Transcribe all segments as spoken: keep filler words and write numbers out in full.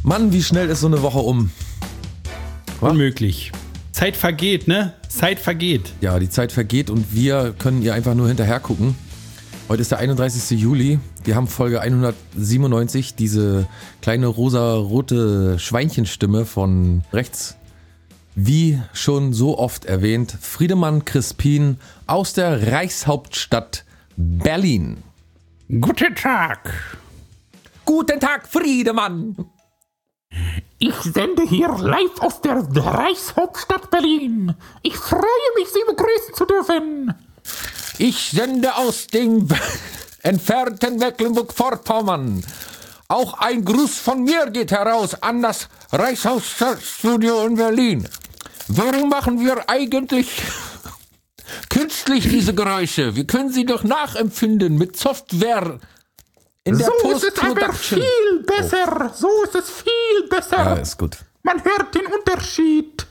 Mann, wie schnell ist so eine Woche um? Was? Unmöglich. Zeit vergeht, ne? Zeit vergeht. Ja, die Zeit vergeht und wir können ihr einfach nur hinterher gucken. Heute ist der einunddreißigster Juli. Wir haben Folge hundertsiebenundneunzig, diese kleine rosa-rote Schweinchenstimme von rechts. Wie schon so oft erwähnt, Friedemann Crispin aus der Reichshauptstadt Berlin. Guten Tag. Guten Tag, Friedemann. Ich sende hier live aus der Reichshauptstadt Berlin. Ich freue mich, Sie begrüßen zu dürfen. Ich sende aus dem entfernten Mecklenburg-Vorpommern. Auch ein Gruß von mir geht heraus an das Reichshauptstadtstudio in Berlin. Warum machen wir eigentlich künstlich diese Geräusche? Wir können sie doch nachempfinden mit Software. In der so ist es aber viel besser. Oh. So ist es viel besser. Ja, ist gut. Man hört den Unterschied.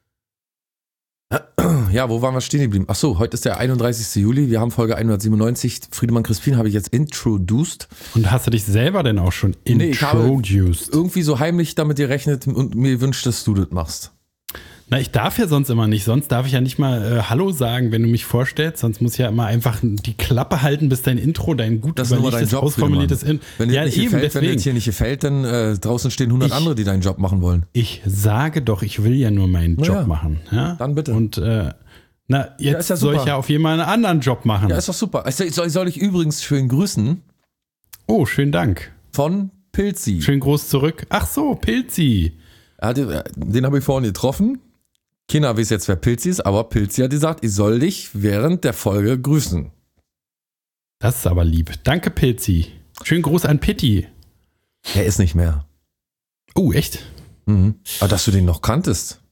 Ja, wo waren wir stehen geblieben? Achso, heute ist der einunddreißigster Juli. Wir haben Folge hundertsiebenundneunzig. Friedemann Crispin habe ich jetzt introduced. Und hast du dich selber denn auch schon nee, ich introduced? Habe irgendwie so heimlich damit gerechnet und mir wünscht, dass du das machst. Na, ich darf ja sonst immer nicht. Sonst darf ich ja nicht mal äh, Hallo sagen, wenn du mich vorstellst. Sonst muss ich ja immer einfach die Klappe halten, bis dein Intro, dein gut das überlegtes, Job, ausformuliertes Intro. Wenn dir ja, nicht gefällt, wenn dir jetzt hier nicht gefällt, dann äh, draußen stehen hundert ich, andere, die deinen Job machen wollen. Ich sage doch, ich will ja nur meinen Job ja, machen. Ja? Dann bitte. Und äh, na, jetzt ja, ja soll ich ja auf jeden Fall einen anderen Job machen. Ja, ist doch super. Soll, soll ich übrigens schön grüßen? Oh, schönen Dank. Von Pilzi. Schön groß zurück. Ach so, Pilzi. Den habe ich vorhin getroffen. Keiner weiß jetzt, wer Pilzi ist, aber Pilzi hat gesagt, ich soll dich während der Folge grüßen. Das ist aber lieb. Danke, Pilzi. Schönen Gruß an Pitti. Er ist nicht mehr. Oh, echt? Mhm. Aber dass du den noch kanntest.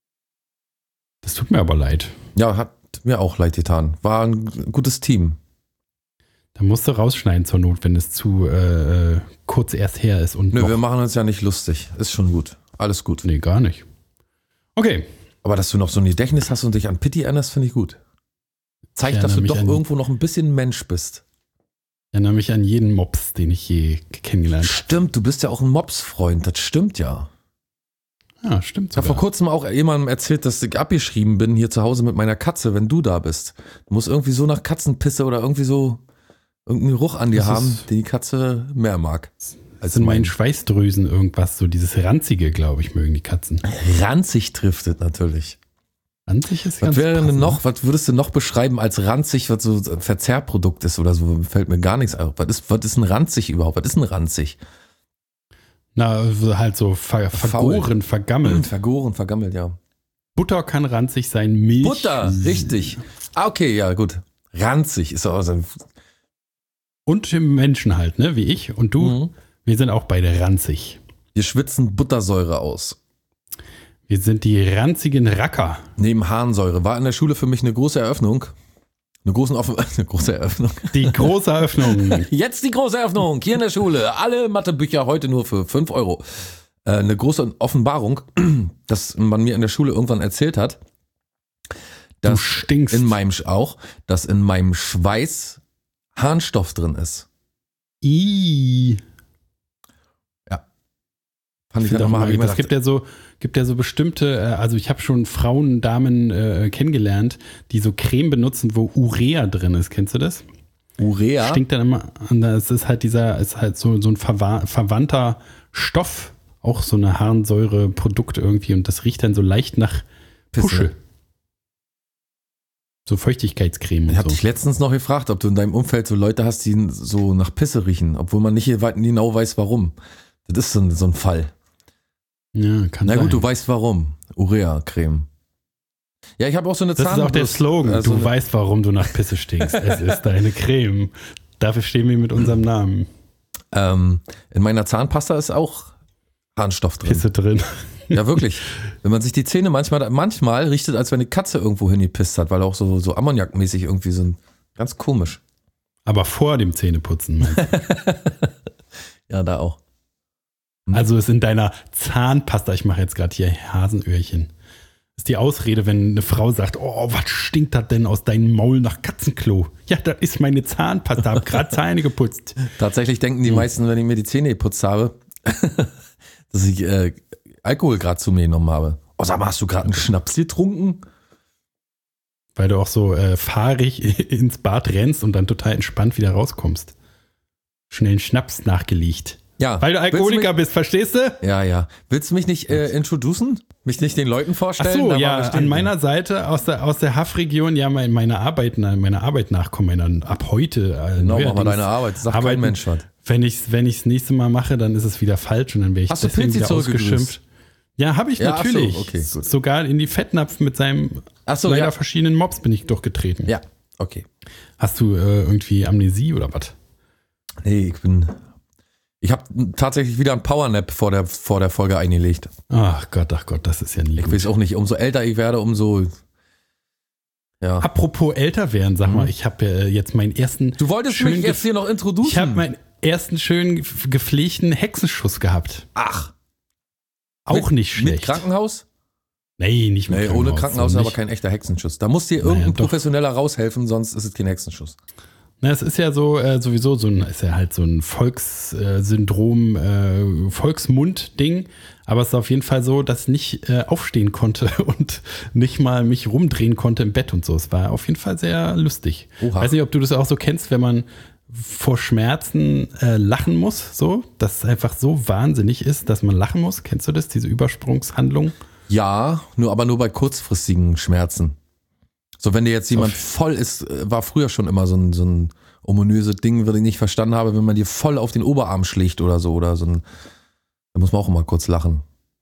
Das tut mir aber leid. Ja, hat mir auch leid getan. War ein gutes Team. Da musst du rausschneiden zur Not, wenn es zu äh, kurz erst her ist. Und Nö, noch. Wir machen uns ja nicht lustig. Ist schon gut. Alles gut. Nee, gar nicht. Okay. Aber dass du noch so ein Gedächtnis hast und dich an Pitti erinnerst, finde ich gut. Zeigt, dass du doch irgendwo noch ein bisschen Mensch bist. Ich erinnere mich an jeden Mops, den ich je kennengelernt habe. Stimmt, du bist ja auch ein Mops-Freund. Das stimmt ja. Ja, stimmt sogar. Ich habe vor kurzem auch jemandem erzählt, dass ich abgeschrieben bin hier zu Hause mit meiner Katze, wenn du da bist. Du musst irgendwie so nach Katzenpisse oder irgendwie so irgendeinen Geruch an dir das haben, den die Katze mehr mag. Als in meinen Schweißdrüsen irgendwas, so dieses Ranzige, glaube ich, mögen die Katzen. Ranzig trifft es natürlich. Ranzig ist was ganz wäre passend. denn noch, was würdest du noch beschreiben als ranzig, was so ein Verzehrprodukt ist oder so? Fällt mir gar nichts auf. Was ist, was ist ein ranzig überhaupt? Was ist ein ranzig? Na, halt so ver, vergoren, vergammelt. Vergoren, vergammelt, ja. Butter kann ranzig sein, Milch. Butter, richtig. Ah, okay, ja, gut. Ranzig ist auch so ein. Und Menschen halt, ne, wie ich und du. Mhm. Wir sind auch beide ranzig. Wir schwitzen Buttersäure aus. Wir sind die ranzigen Racker. Neben Harnsäure. War in der Schule für mich eine große Eröffnung. Eine, großen Offen- eine große Eröffnung. Die große Eröffnung. Jetzt die große Eröffnung. Hier in der Schule. Alle Mathebücher heute nur für fünf Euro. Äh, eine große Offenbarung, dass man mir in der Schule irgendwann erzählt hat, dass du stinkst. In meinem, auch, dass in meinem Schweiß Harnstoff drin ist. Ih. Ich ich mal, es gibt ja so, gibt ja so bestimmte, also ich habe schon Frauen, Damen äh, kennengelernt, die so Creme benutzen, wo Urea drin ist. Kennst du das? Urea? Stinkt dann immer, es ist halt dieser, es ist halt so, so ein verwa- verwandter Stoff, auch so eine Harnsäureprodukt irgendwie und das riecht dann so leicht nach Pusche. Pisse. So Feuchtigkeitscreme. Ich habe so. dich letztens noch gefragt, ob du in deinem Umfeld so Leute hast, die so nach Pisse riechen, obwohl man nicht genau weiß, warum. Das ist so ein, so ein Fall. Ja, kann Na sein. gut, du weißt warum. Urea-Creme. Ja, ich habe auch so eine Das Zahnbürste. ist auch der Slogan. Also du weißt, warum du nach Pisse stinkst. Es ist deine Creme. Dafür stehen wir mit unserem Namen. Ähm, in meiner Zahnpasta ist auch Harnstoff drin. Pisse drin. Ja, wirklich. Wenn man sich die Zähne manchmal, manchmal riecht es, als wenn eine Katze irgendwo hingepisst hat, weil auch so, so ammoniakmäßig irgendwie so ein, ganz komisch. Aber vor dem Zähneputzen. Meinst du? Ja, da auch. Also ist in deiner Zahnpasta, ich mache jetzt gerade hier Hasenöhrchen, ist die Ausrede, wenn eine Frau sagt, oh, was stinkt das denn aus deinem Maul nach Katzenklo? Ja, das ist meine Zahnpasta, hab gerade Zähne geputzt. Tatsächlich denken die meisten, wenn ich mir die Zähne geputzt habe, dass dass ich äh, Alkohol gerade zu mir genommen habe. Oh, sag mal, hast du gerade einen Schnaps getrunken? Weil du auch so äh, fahrig ins Bad rennst und dann total entspannt wieder rauskommst. Schnell einen Schnaps nachgelegt. Ja. Weil du Alkoholiker mich, bist, verstehst du? Ja, ja. Willst du mich nicht äh, introducen? Mich nicht den Leuten vorstellen? Ach so, Da ja, an meiner Seite aus der, aus der Haff-Region, ja, meine, meine Arbeit, meine Arbeit nachkommen, meine, ab heute. Äh, genau, mach mal deine Arbeit, das sagt arbeiten, kein Mensch was. Wenn ich es wenn ich's nächste Mal mache, dann ist es wieder falsch und dann wäre ich Hast du deswegen Pilzi wieder ausgeschimpft. Ja, habe ich ja, natürlich. Ach so, okay, gut. Sogar in die Fettnapf mit seinem Ach so, leider ja. verschiedenen Mobs bin ich durchgetreten. Ja, okay. Hast du äh, irgendwie Amnesie oder was? Nee, ich bin... Ich habe tatsächlich wieder einen Powernap vor der, vor der Folge eingelegt. Ach Gott, ach Gott, das ist ja nie Ich gut. weiß auch nicht, umso älter ich werde, umso... Ja. Apropos älter werden, sag Mhm. mal, ich habe äh, jetzt meinen ersten... Du wolltest schön mich jetzt hier noch introduzieren. Ich habe meinen ersten schön gepflegten Hexenschuss gehabt. Ach. Auch mit, nicht schlecht. Mit Krankenhaus? Nee, nicht mit Nee, Krankenhaus. ohne Krankenhaus so ist aber nicht. kein echter Hexenschuss. Da muss dir irgendein Naja, doch. Professioneller raushelfen, sonst ist es kein Hexenschuss. Na, es ist ja so äh, sowieso so ein, ist ja halt so ein Volkssyndrom, äh, Volksmund-Ding. Aber es ist auf jeden Fall so, dass ich nicht äh, aufstehen konnte und nicht mal mich rumdrehen konnte im Bett und so. Es war auf jeden Fall sehr lustig. Oha. Weiß nicht, ob du das auch so kennst, wenn man vor Schmerzen äh, lachen muss, so, dass es einfach so wahnsinnig ist, dass man lachen muss. Kennst du das, diese Übersprungshandlung? Ja, nur aber nur bei kurzfristigen Schmerzen. So, wenn dir jetzt jemand voll ist, äh, war früher schon immer so ein, so ein ominöses Ding, was ich nicht verstanden habe, wenn man dir voll auf den Oberarm schlägt oder so, oder so ein, da muss man auch immer kurz lachen.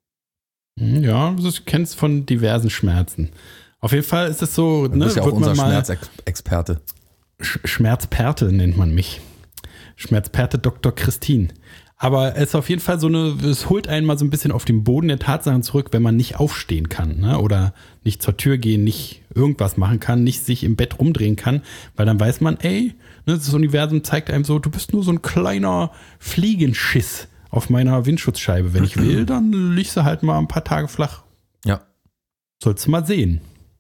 Hm, Ja, das kennst von diversen Schmerzen. Auf jeden Fall ist es so, Du ne, bist ja auch wird unser man mal Schmerzexperte. Sch- Schmerzperte nennt man mich. Schmerzperte Doktor Christine. Aber es ist auf jeden Fall so eine, es holt einen mal so ein bisschen auf den Boden der Tatsachen zurück, wenn man nicht aufstehen kann, ne? Oder nicht zur Tür gehen, nicht irgendwas machen kann, nicht sich im Bett rumdrehen kann, weil dann weiß man, ey, ne, das Universum zeigt einem so, du bist nur so ein kleiner Fliegenschiss auf meiner Windschutzscheibe. Wenn ich will, dann liegst du halt mal ein paar Tage flach. Ja. Sollst du mal sehen.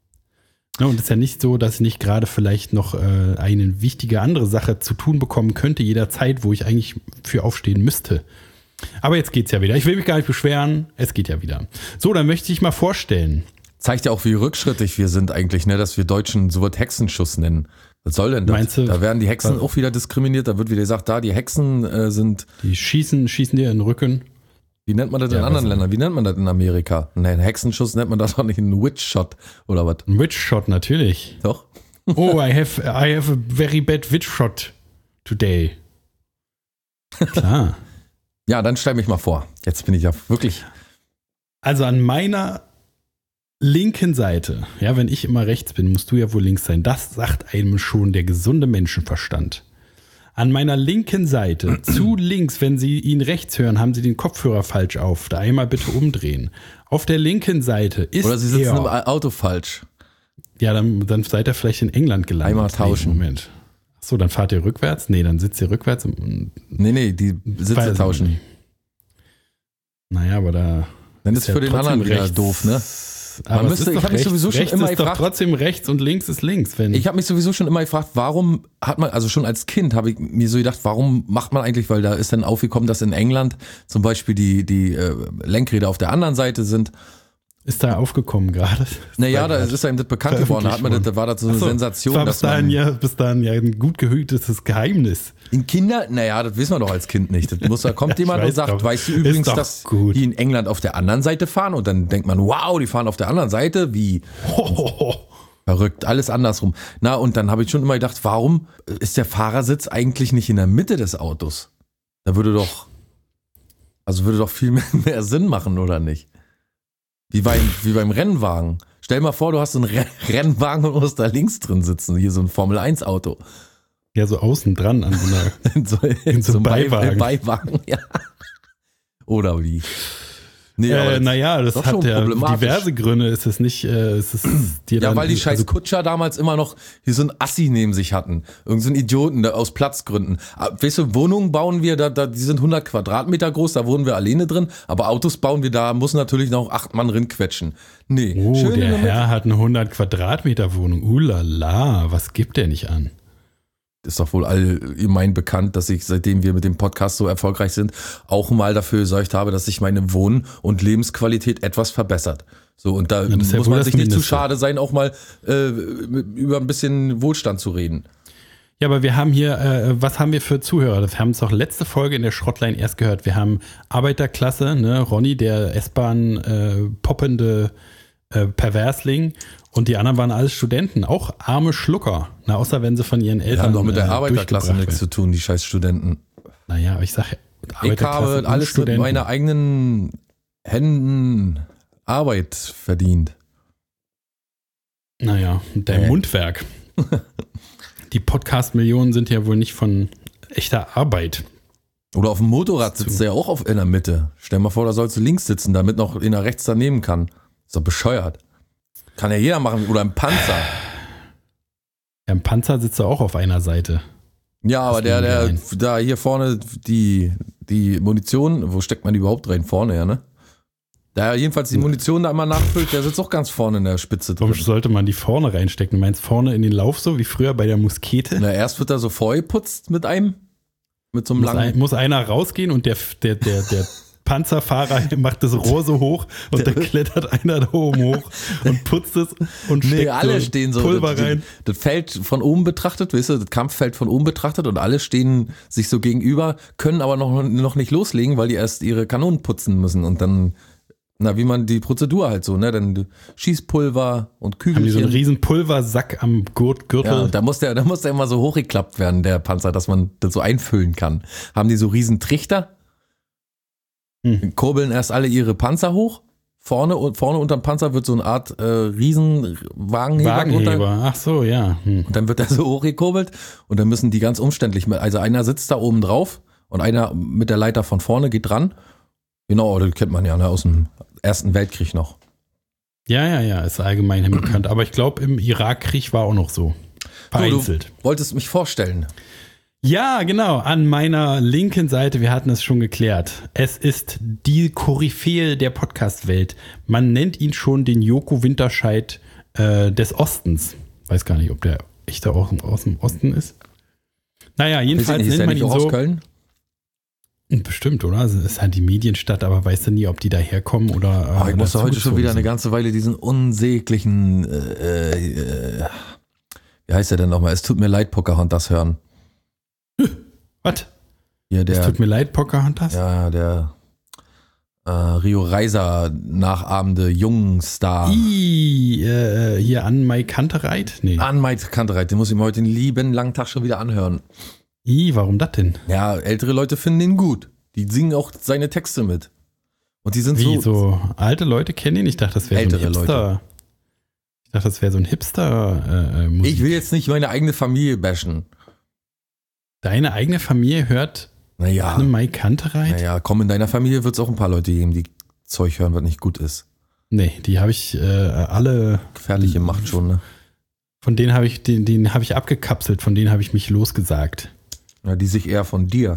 Ja, und es ist ja nicht so, dass ich nicht gerade vielleicht noch äh, eine wichtige andere Sache zu tun bekommen könnte, jederzeit, wo ich eigentlich für aufstehen müsste. Aber jetzt geht's ja wieder. Ich will mich gar nicht beschweren. Es geht ja wieder. So, dann möchte ich mal vorstellen. Zeigt ja auch, wie rückschrittig wir sind eigentlich, ne, dass wir Deutschen so was Hexenschuss nennen. Was soll denn das? Meinst du, da werden die Hexen was- auch wieder diskriminiert, da wird wieder gesagt, da die Hexen äh, sind, Die schießen, schießen dir in den Rücken. wie nennt man das in Ja, anderen was- Ländern? Wie nennt man das in Amerika? Nein, Hexenschuss nennt man das doch nicht, ein Witch-Shot oder was? Ein Witch-Shot natürlich. Doch? Oh, I have, I have a very bad Witch-Shot today. Klar. Ja, dann stell mich mal vor. Jetzt bin ich ja wirklich... Also an meiner linken Seite, ja, wenn ich immer rechts bin, musst du ja wohl links sein. Das sagt einem schon der gesunde Menschenverstand. An meiner linken Seite, zu links, wenn Sie ihn rechts hören, haben Sie den Kopfhörer falsch auf. Da einmal bitte umdrehen. Auf der linken Seite ist Oder sie sitzen im er. Auto falsch. Ja, dann, dann seid ihr vielleicht in England gelandet. Einmal tauschen. Nee, Moment. Achso, dann fahrt ihr rückwärts? Nee, dann sitzt ihr rückwärts. Und, Nee, nee, die Sitze Weiß ich tauschen. nicht. Naja, aber da Dann ist ja für den trotzdem anderen wieder doof, ne? Aber Man es müsste- ist ich doch hab mich rechts. sowieso schon rechts immer ist doch gefragt- trotzdem rechts und links ist links. Wenn Ich habe mich sowieso schon immer gefragt, warum hat man, also schon als Kind habe ich mir so gedacht, warum macht man eigentlich, weil da ist dann aufgekommen, dass in England zum Beispiel die, die äh, Lenkräder auf der anderen Seite sind. ist da aufgekommen gerade. Naja, da ist einem das bekannt geworden, da hat man das, da war das so eine Ach so, Sensation, das war dass bis dahin, man ja, bis dahin ja ein gut gehütetes Geheimnis. in Kinder, naja, das wissen wir doch als Kind nicht. Das muss, da kommt Ja, ich jemand und weiß sagt, doch. weißt du Ist übrigens, doch dass gut. die in England auf der anderen Seite fahren und dann denkt man, wow, die fahren auf der anderen Seite, wie verrückt, alles andersrum. Na, und dann habe ich schon immer gedacht, warum ist der Fahrersitz eigentlich nicht in der Mitte des Autos? Da würde doch, also würde doch viel mehr, mehr Sinn machen, oder nicht? Wie beim, wie beim Rennwagen. Stell dir mal vor, du hast so einen Re- Rennwagen und musst da links drin sitzen, hier so ein Formel eins Auto. Ja, so außen dran an so einer. In so, In so einem Bei- Beiwagen. Beiwagen, ja. Oder wie? Nee, aber äh, das- naja, das doch hat schon ja problematisch. diverse Gründe. Es ist nicht, äh, es ist dir Ja, dann, weil die scheiß also, Kutscher damals immer noch hier so ein Assi neben sich hatten. Irgend so ein Idioten da, aus Platzgründen. Ah, weißt du, Wohnungen bauen wir, da, da, die sind hundert Quadratmeter groß, da wohnen wir alleine drin. Aber Autos bauen wir, da muss natürlich noch acht Mann rinquetschen. Nee, Oh, schön in der der Mitte. Herr hat eine hundert Quadratmeter Wohnung. Ulala, was gibt der nicht an? ist doch wohl allgemein bekannt, dass ich, seitdem wir mit dem Podcast so erfolgreich sind, auch mal dafür gesorgt habe, dass sich meine Wohn- und Lebensqualität etwas verbessert. So, und da ja, muss ja man sich nicht zu Mindeste. schade sein, auch mal äh, über ein bisschen Wohlstand zu reden. Ja, aber wir haben hier, äh, was haben wir für Zuhörer? Wir haben es doch letzte Folge in der Schrottline erst gehört. Wir haben Arbeiterklasse, ne, Ronny, der S-Bahn äh, poppende äh, Perversling, und die anderen waren alles Studenten, auch arme Schlucker. Na, außer wenn sie von ihren Eltern. Die haben doch mit der äh, Arbeiterklasse durchgebracht nichts zu tun, die scheiß Studenten. Naja, ich sage, Ich habe alles mit meiner eigenen Händen Arbeit verdient. Naja, dein Äh. Mundwerk. Die Podcast-Millionen sind ja wohl nicht von echter Arbeit. Oder auf dem Motorrad sitzt er ja auch auf, in der Mitte. Stell mal vor, da sollst du links sitzen, damit noch einer rechts daneben kann. Ist doch bescheuert. Kann ja jeder machen. Oder im Panzer. Ja, im Panzer sitzt er auch auf einer Seite. Ja, aber Das der, nehmen wir der, ein. da hier vorne, die, die Munition, wo steckt man die überhaupt rein? Vorne, ja, ne? Da jedenfalls die Munition da immer nachfüllt, der sitzt auch ganz vorne in der Spitze drin. Warum sollte man die vorne reinstecken? Du meinst vorne in den Lauf, so wie früher bei der Muskete? Na, erst wird er so vorgeputzt mit einem, mit so einem Muss, langen... ein, muss einer rausgehen und der, der, der, der Panzerfahrer macht das Rohr so hoch und dann klettert einer da oben hoch und putzt es und steckt Nee, alle so stehen so. Pulver das, rein. Das Feld von oben betrachtet, weißt du, das Kampffeld von oben betrachtet und alle stehen sich so gegenüber, können aber noch, noch nicht loslegen, weil die erst ihre Kanonen putzen müssen und dann, na, wie man die Prozedur halt so, ne, dann Schießpulver und Haben die so einen Kügelchen. riesen Pulversack am Gurt, Gürtel? Ja, und da muss der, da muss der immer so hochgeklappt werden, der Panzer, dass man das so einfüllen kann. Haben die so riesen Trichter, Hm. kurbeln erst alle ihre Panzer hoch. Vorne, vorne unterm Panzer wird so eine Art äh, Riesenwagenheber drunter. Wagenheber, ach so, ja. Hm. Und dann wird er so hochgekurbelt und dann müssen die ganz umständlich, mit- also einer sitzt da oben drauf und einer mit der Leiter von vorne geht dran. Genau, das kennt man ja, ne, aus dem Ersten Weltkrieg noch. Ja, ja, ja, ist allgemein bekannt. Aber ich glaube, im Irakkrieg war auch noch so. Vereinzelt. Du wolltest mich vorstellen. Ja, genau, an meiner linken Seite, wir hatten es schon geklärt. Es ist die Koryphäe der Podcast-Welt. Man nennt ihn schon den Joko Winterscheid äh, des Ostens. Weiß gar nicht, ob der echt da auch aus dem Osten ist. Naja, Weiß ich jedenfalls nicht, ist nennt der man nicht ihn auch aus so. Köln? Bestimmt, oder? Es ist halt die Medienstadt, aber weißt du nie, ob die da herkommen oder. Oh, ich oder musste heute schon zugezogen wieder eine sind. ganze Weile diesen unsäglichen, äh, äh, wie heißt der denn nochmal? Es tut mir leid, Pocahontas hören. Was? Hier Es der, tut mir leid, Pocahontas. ja, der äh, Rio Reiser nachahmende Jungstar. I, äh, hier an Mai Kantereit? Nee. An Mike Kantereit, den muss ich mir heute den lieben langen Tag schon wieder anhören. I, warum das denn? Ja, ältere Leute finden ihn gut. Die singen auch seine Texte mit. Und die sind Wie, so, so alte Leute kennen ihn? Ich dachte, das wäre so ein Ältere Hipster. Ich dachte, das wäre so ein Hipster äh, Musik. Ich will jetzt nicht meine eigene Familie bashen. Deine eigene Familie hört Naja, Anne Mai Kantereit? naja, komm, in deiner Familie wird es auch ein paar Leute geben, die Zeug hören, was nicht gut ist. Nee, die habe ich äh, alle, Gefährliche Macht schon, ne? von denen habe ich, den, den habe ich abgekapselt, von denen habe ich mich losgesagt. Ja, die sich eher von dir.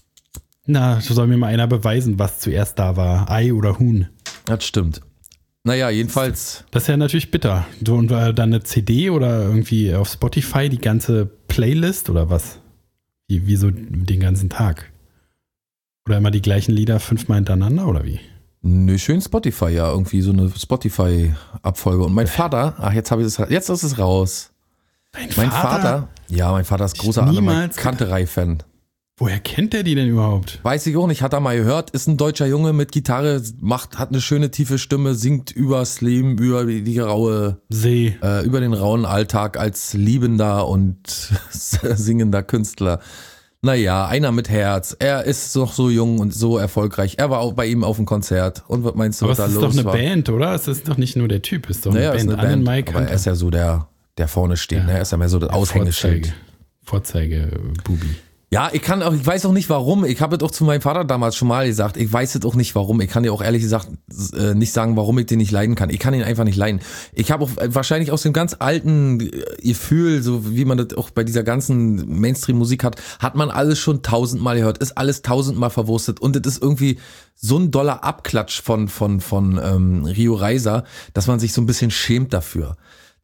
Na, so soll mir mal einer beweisen, was zuerst da war, Ei oder Huhn. Das stimmt. Naja, jedenfalls, Das ist ja natürlich bitter. So, und äh, dann eine C D oder irgendwie auf Spotify die ganze Playlist oder was? Wie, wie so den ganzen Tag? Oder immer die gleichen Lieder fünfmal hintereinander oder wie? nö, schön Spotify, ja, irgendwie so eine Spotify-Abfolge. Und mein Vater, ach, jetzt habe ich es, jetzt ist es raus. Dein Mein Vater, ja, mein Vater ist großer niemals Anne Kanterei-Fan. Woher kennt der die denn überhaupt? Weiß ich auch nicht, hat er mal gehört, ist ein deutscher Junge mit Gitarre, macht, hat eine schöne tiefe Stimme, singt übers Leben, über die, die raue, See. äh, über den rauen Alltag als liebender und singender Künstler. Naja, einer mit Herz. Er ist noch so jung und so erfolgreich. Er war auch bei ihm auf dem Konzert. Und was meinst du, Aber was es da ist los doch eine war? Band, oder? Es ist doch nicht nur der Typ, es ist doch Naja, eine ist Band. eine Band. Mike Aber er ist ja so der, der vorne steht. Ja. Ne? Er ist ja mehr so das Aushängeschild. Vorzeige, Vorzeige Bubi. Ja, ich kann auch, ich weiß auch nicht warum. Ich habe es auch zu meinem Vater damals schon mal gesagt. Ich weiß es auch nicht warum. Ich kann dir auch ehrlich gesagt äh, nicht sagen, warum ich den nicht leiden kann. Ich kann ihn einfach nicht leiden. Ich habe auch wahrscheinlich aus dem ganz alten äh, Gefühl, so wie man das auch bei dieser ganzen Mainstream-Musik hat, hat man alles schon tausendmal gehört, ist alles tausendmal verwurstet und es ist irgendwie so ein doller Abklatsch von von von ähm, Rio Reiser, dass man sich so ein bisschen schämt dafür.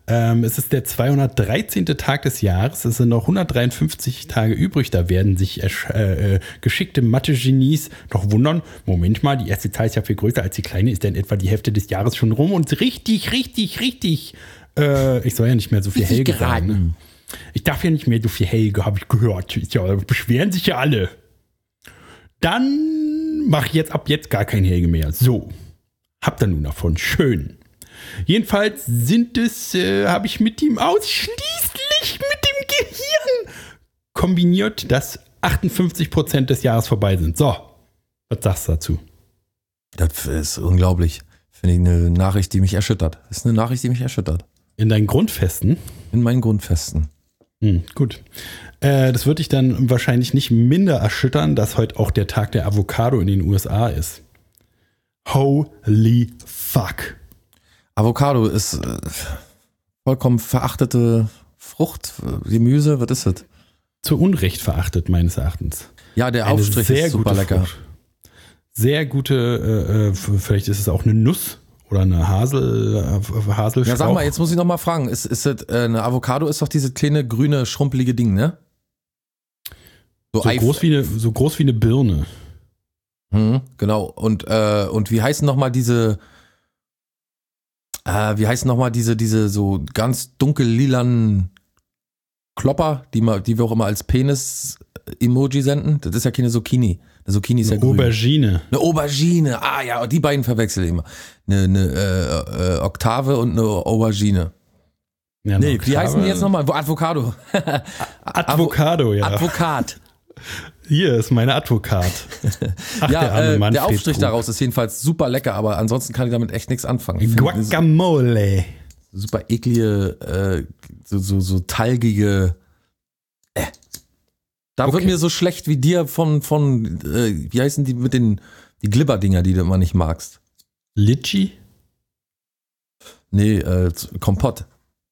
Ähm, es ist der zweihundertdreizehnte Tag des Jahres. Es sind noch hundertdreiundfünfzig Tage übrig. Da werden sich äh, äh, geschickte Mathe-Genies doch wundern. Moment mal, die erste Zahl ist ja viel größer als die kleine. Ist denn etwa die Hälfte des Jahres schon rum? Und richtig, richtig, richtig. Äh, ich soll ja nicht mehr so viel Helge sagen. Ne? Ich darf ja nicht mehr so viel Helge, habe ich gehört. Ja, beschweren sich ja alle. Dann mache ich jetzt ab jetzt gar kein Helge mehr. So, habt ihr nun davon. Schön. Jedenfalls sind es, äh, habe ich mit ihm ausschließlich mit dem Gehirn kombiniert, dass achtundfünfzig Prozent des Jahres vorbei sind. So, was sagst du dazu? Das ist unglaublich. Finde ich eine Nachricht, die mich erschüttert. Das ist eine Nachricht, die mich erschüttert. In deinen Grundfesten? In meinen Grundfesten. Hm, gut. Äh, das wird dich dann wahrscheinlich nicht minder erschüttern, dass heute auch der Tag der Avocado in den U S A ist. Holy fuck. Avocado ist äh, vollkommen verachtete Frucht, Gemüse, was ist das? Zu Unrecht verachtet, meines Erachtens. Ja, der Eine Aufstrich sehr ist super gute lecker. Frucht. Sehr gute, äh, vielleicht ist es auch eine Nuss oder eine Hasel, äh, Haselstrauch. Ja, sag mal, jetzt muss ich noch mal fragen, ist, ist das, äh, eine Avocado ist doch dieses kleine, grüne, schrumpelige Ding, ne? So, groß wie eine, so groß wie eine Birne. Hm, genau, und, äh, und wie heißen nochmal diese, äh, wie heißen nochmal diese, diese so ganz dunkel lilanen Klopper, die, ma, die wir auch immer als Penis-Emoji senden? Das ist ja keine Zucchini. Eine Zucchini ist ja Eine grün. Aubergine. Eine Aubergine, ah ja, die beiden verwechsel ich immer. Eine, eine äh, äh, Oktave und eine Aubergine. Ja, nee, Oktave. wie heißen die jetzt nochmal? Avocado. Advocado, ja. Advokat. Hier ist meine Advokat. Ach, ja, der, arme äh, der Manfred Aufstrich Krug. daraus ist jedenfalls super lecker, aber ansonsten kann ich damit echt nichts anfangen. Ich find, das Guacamole. super eklige, äh, so, so, so talgige. Äh. Da Okay. wird mir so schlecht wie dir von, von äh, wie heißen die mit den die Glibberdinger, die du immer nicht magst? Litchi? Nee, äh, Kompott.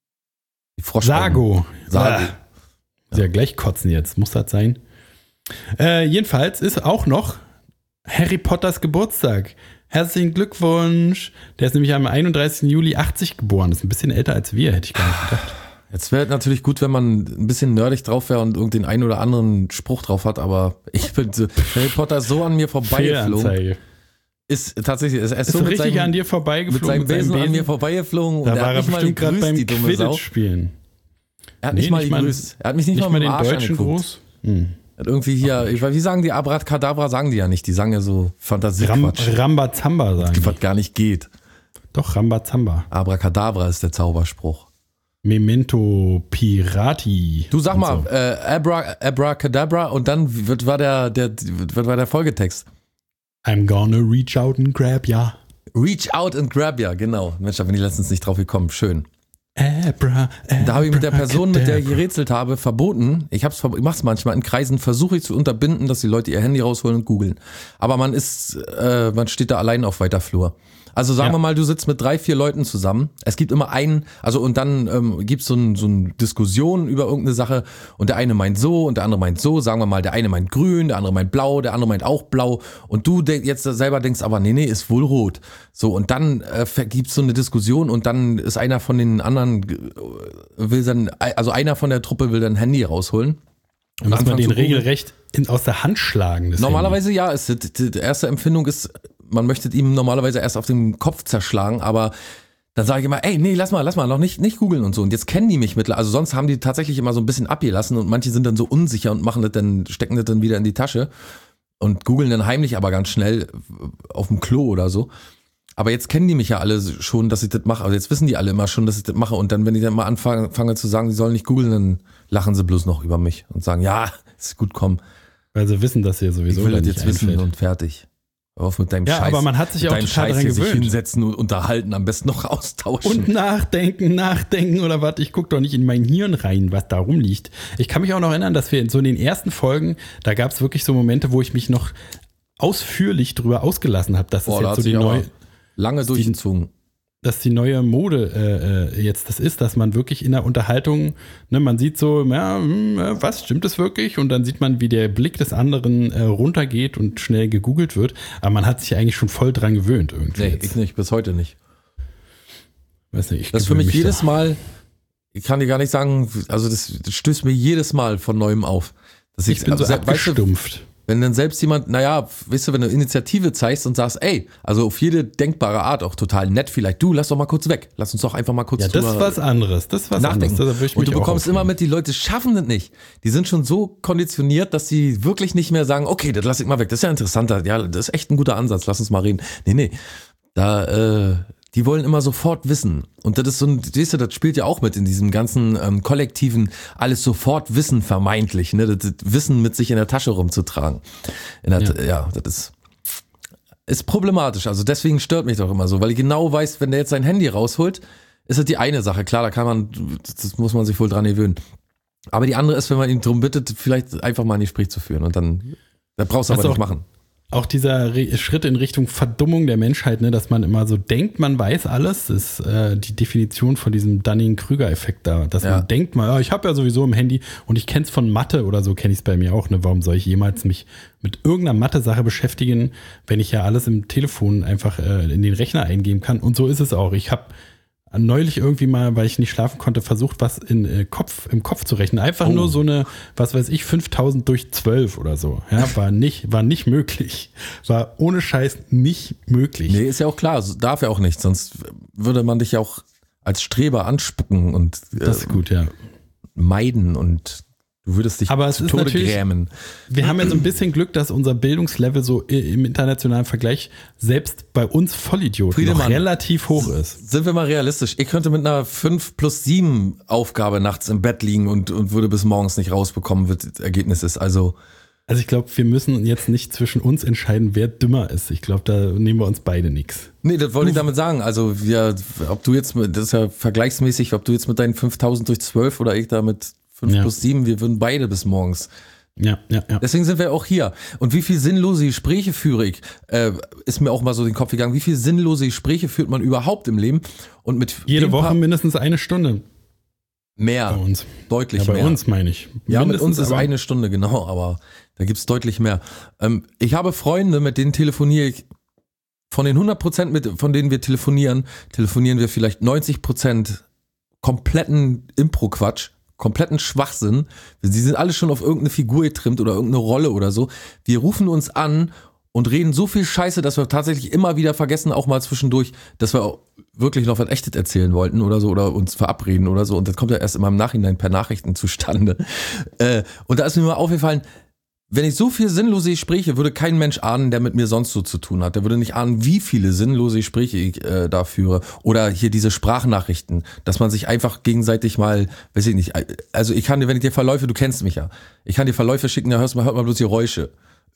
Die Froschaugen. Sago. Sago. Ah. Ja, gleich kotzen jetzt. Muss das sein? Äh, jedenfalls ist auch noch Harry Potters Geburtstag. Herzlichen Glückwunsch. Der ist nämlich am einunddreißigsten Juli achtzig geboren. Das ist ein bisschen älter als wir, hätte ich gar nicht gedacht. Jetzt wäre natürlich gut, wenn man ein bisschen nerdig drauf wäre und irgendeinen einen oder anderen Spruch drauf hat, aber ich bin so, Harry Potter ist so an mir vorbeigeflogen. Fehlanzeige. Ist tatsächlich, ist, er ist Ist so mit richtig seinem, an dir mit vorbeigeflogen. seinem Besen an Besen. mir vorbeigeflogen Da und er war hat er nicht mal bestimmt gerade gegrüßt, beim die dumme Sau. Quidditch spielen. Er hat Nee, nicht mal nicht mal- gegrüßt. Er hat mich nicht, Nicht mal mal mit dem den Arsch deutschen angeguckt. Gruß. Hm. Er hat irgendwie hier, ich weiß, wie sagen die Abracadabra, sagen die ja nicht, die sagen ja so Ram, Fantasiequatsch, Rambazamba sagen was die. gar nicht geht. Doch, Rambazamba. Abracadabra ist der Zauberspruch. Memento Pirati. Du sag und mal, so. äh, Abra, Abracadabra und dann wird war der, der, wird war der Folgetext. I'm gonna reach out and grab ya. Reach out and grab ya, genau. Mensch, da bin ich letztens nicht drauf gekommen. Schön. Abra, Da habe ich mit der Person, mit der ich abracadabra. gerätselt habe, verboten. Ich hab's, ver- ich mach's manchmal in Kreisen, versuche ich zu unterbinden, dass die Leute ihr Handy rausholen und googeln. Aber man ist, äh, man steht da allein auf weiter Flur. Also sagen Ja. wir mal, du sitzt mit drei, vier Leuten zusammen. Es gibt immer einen, also und dann ähm, gibt's so ein, so eine Diskussion über irgendeine Sache und der eine meint so und der andere meint so. Sagen wir mal, der eine meint grün, der andere meint blau, der andere meint auch blau und du de- jetzt selber denkst, aber nee, nee, ist wohl rot. So und dann äh, gibt's so eine Diskussion und dann ist einer von den anderen, äh, will dann, also einer von der Truppe will dann Handy rausholen. Und muss man anfangen den zu googeln. regelrecht in, aus der Hand schlagen. das Normalerweise ja, ist die, die erste Empfindung ist, man möchte ihm normalerweise erst auf den Kopf zerschlagen, aber dann sage ich immer, ey, nee, lass mal, lass mal, noch nicht, nicht googeln und so. Und jetzt kennen die mich mittlerweile, also sonst haben die tatsächlich immer so ein bisschen abgelassen und manche sind dann so unsicher und machen das dann, stecken das dann wieder in die Tasche und googeln dann heimlich aber ganz schnell auf dem Klo oder so. Aber jetzt kennen die mich ja alle schon, dass ich das mache. Also jetzt wissen die alle immer schon, dass ich das mache. Und dann, wenn ich dann mal anfange fange zu sagen, sie sollen nicht googeln, dann lachen sie bloß noch über mich und sagen, ja, ist gut, komm. Weil sie wissen, dass ihr Ich sowieso will da das nicht jetzt wissen einfällt. und fertig. Hör auf mit deinem Ja, Scheiß. aber man hat sich mit auch deinem total Scheiß dran hier sich gewöhnt. hinsetzen und unterhalten, am besten noch austauschen. Und nachdenken, nachdenken oder was. Ich gucke doch nicht in mein Hirn rein, was da rumliegt. Ich kann mich auch noch erinnern, dass wir in so in den ersten Folgen, da gab es wirklich so Momente, wo ich mich noch ausführlich drüber ausgelassen habe, dass Boah, es da jetzt hat so die sich aber neue, lange durchgezogen. dass die neue Mode äh, äh, jetzt das ist, dass man wirklich in der Unterhaltung, ne, man sieht so, ja, hm, äh, was, stimmt das wirklich? Und dann sieht man, wie der Blick des anderen äh, runtergeht und schnell gegoogelt wird. Aber man hat sich eigentlich schon voll dran gewöhnt irgendwie. Nee, jetzt. ich nicht, bis heute nicht. Weiß nicht, ich Das ist für gewöhne mich jedes da. Mal, ich kann dir gar nicht sagen, also das, das stößt mir jedes Mal von Neuem auf. Dass Ich bin so also, weißt du, abgestumpft. wenn dann selbst jemand, naja, weißt du, wenn du Initiative zeigst und sagst, ey, also auf jede denkbare Art auch total nett vielleicht, du, lass doch mal kurz weg, lass uns doch einfach mal kurz Ja, das ist drüber was anderes. Das ist was nachdenken. anderes. Da würde ich Und mich du auch bekommst aufregen. immer mit, die Leute schaffen das nicht. Die sind schon so konditioniert, dass sie wirklich nicht mehr sagen, okay, das lass ich mal weg, das ist ja interessanter, ja, das ist echt ein guter Ansatz, lass uns mal reden. Nee, nee, da, äh, die wollen immer sofort wissen. Und das ist so ein, siehst du, das spielt ja auch mit in diesem ganzen ähm, kollektiven, alles sofort wissen vermeintlich, ne, das, das Wissen mit sich in der Tasche rumzutragen. In der, ja. ja, das ist, ist problematisch. Also deswegen stört mich doch immer so, weil ich genau weiß, wenn der jetzt sein Handy rausholt, ist das die eine Sache. Klar, da kann man, das muss man sich wohl dran gewöhnen. Aber die andere ist, wenn man ihn darum bittet, vielleicht einfach mal ein Gespräch zu führen und dann, da brauchst du aber Was nicht auch- machen. Auch dieser Re- Schritt in Richtung Verdummung der Menschheit, ne, dass man immer so denkt, man weiß alles, ist äh, die Definition von diesem Dunning-Krüger-Effekt da. Dass Ja. man denkt, mal, ja, ich habe ja sowieso im Handy und ich kenne es von Mathe oder so, kenne ich es bei mir auch. Ne? Warum soll ich jemals mich mit irgendeiner Mathe-Sache beschäftigen, wenn ich ja alles im Telefon einfach äh, in den Rechner eingeben kann? Und so ist es auch. Ich habe neulich irgendwie mal, weil ich nicht schlafen konnte, versucht, was in äh, Kopf, im Kopf zu rechnen. Einfach Oh. nur so eine, was weiß ich, fünftausend durch zwölf oder so. Ja, war nicht, war nicht möglich. War ohne Scheiß nicht möglich. Nee, ist ja auch klar, so darf ja auch nicht, sonst würde man dich ja auch als Streber anspucken und äh, Das ist gut, ja. meiden und du würdest dich Aber es zu ist Tode natürlich- grämen. Wir haben ja so ein bisschen Glück, dass unser Bildungslevel so i- im internationalen Vergleich selbst bei uns Vollidioten noch Friedemann. relativ hoch ist. Sind wir mal realistisch, ich könnte mit einer fünf plus sieben Aufgabe nachts im Bett liegen und, und würde bis morgens nicht rausbekommen, was das Ergebnis ist. Also Also ich glaube, wir müssen jetzt nicht zwischen uns entscheiden, wer dümmer ist. Ich glaube, da nehmen wir uns beide nichts. nee, das wollte ich damit sagen. Also wir, ob du jetzt, mit, das ist ja vergleichsmäßig, ob du jetzt mit deinen fünftausend durch zwölf oder ich da mit fünf Ja. plus sieben, wir würden beide bis morgens. Ja, ja, ja. Deswegen sind wir auch hier. Und wie viel sinnlose Gespräche führe ich, äh, ist mir auch mal so den Kopf gegangen. Wie viel sinnlose Gespräche führt man überhaupt im Leben? Und mit Jede dem Woche Paar- mindestens eine Stunde bei mehr, uns. deutlich Ja, bei mehr. uns meine ich. Ja, mit Mindestens, uns ist aber- eine Stunde, genau, aber da gibt's deutlich mehr. Ähm, ich habe Freunde, mit denen telefoniere ich, von den hundert Prozent, mit, von denen wir telefonieren, telefonieren wir vielleicht neunzig Prozent kompletten Impro-Quatsch, kompletten Schwachsinn. Sie sind alle schon auf irgendeine Figur getrimmt oder irgendeine Rolle oder so. Wir rufen uns an und reden so viel Scheiße, dass wir tatsächlich immer wieder vergessen, auch mal zwischendurch, dass wir auch wirklich noch was Echtes erzählen wollten oder so oder uns verabreden oder so. Und das kommt ja erst immer im Nachhinein per Nachrichten zustande. Äh, und da ist mir mal aufgefallen, wenn ich so viel sinnlose Gespräche, würde kein Mensch ahnen, der mit mir sonst so zu tun hat. Der würde nicht ahnen, wie viele sinnlose Gespräche ich äh, da führe. Oder hier diese Sprachnachrichten, dass man sich einfach gegenseitig mal, weiß ich nicht, also ich kann dir, wenn ich dir Verläufe, du kennst mich ja, ich kann dir Verläufe schicken, da hörst man, hört man bloß Geräusche.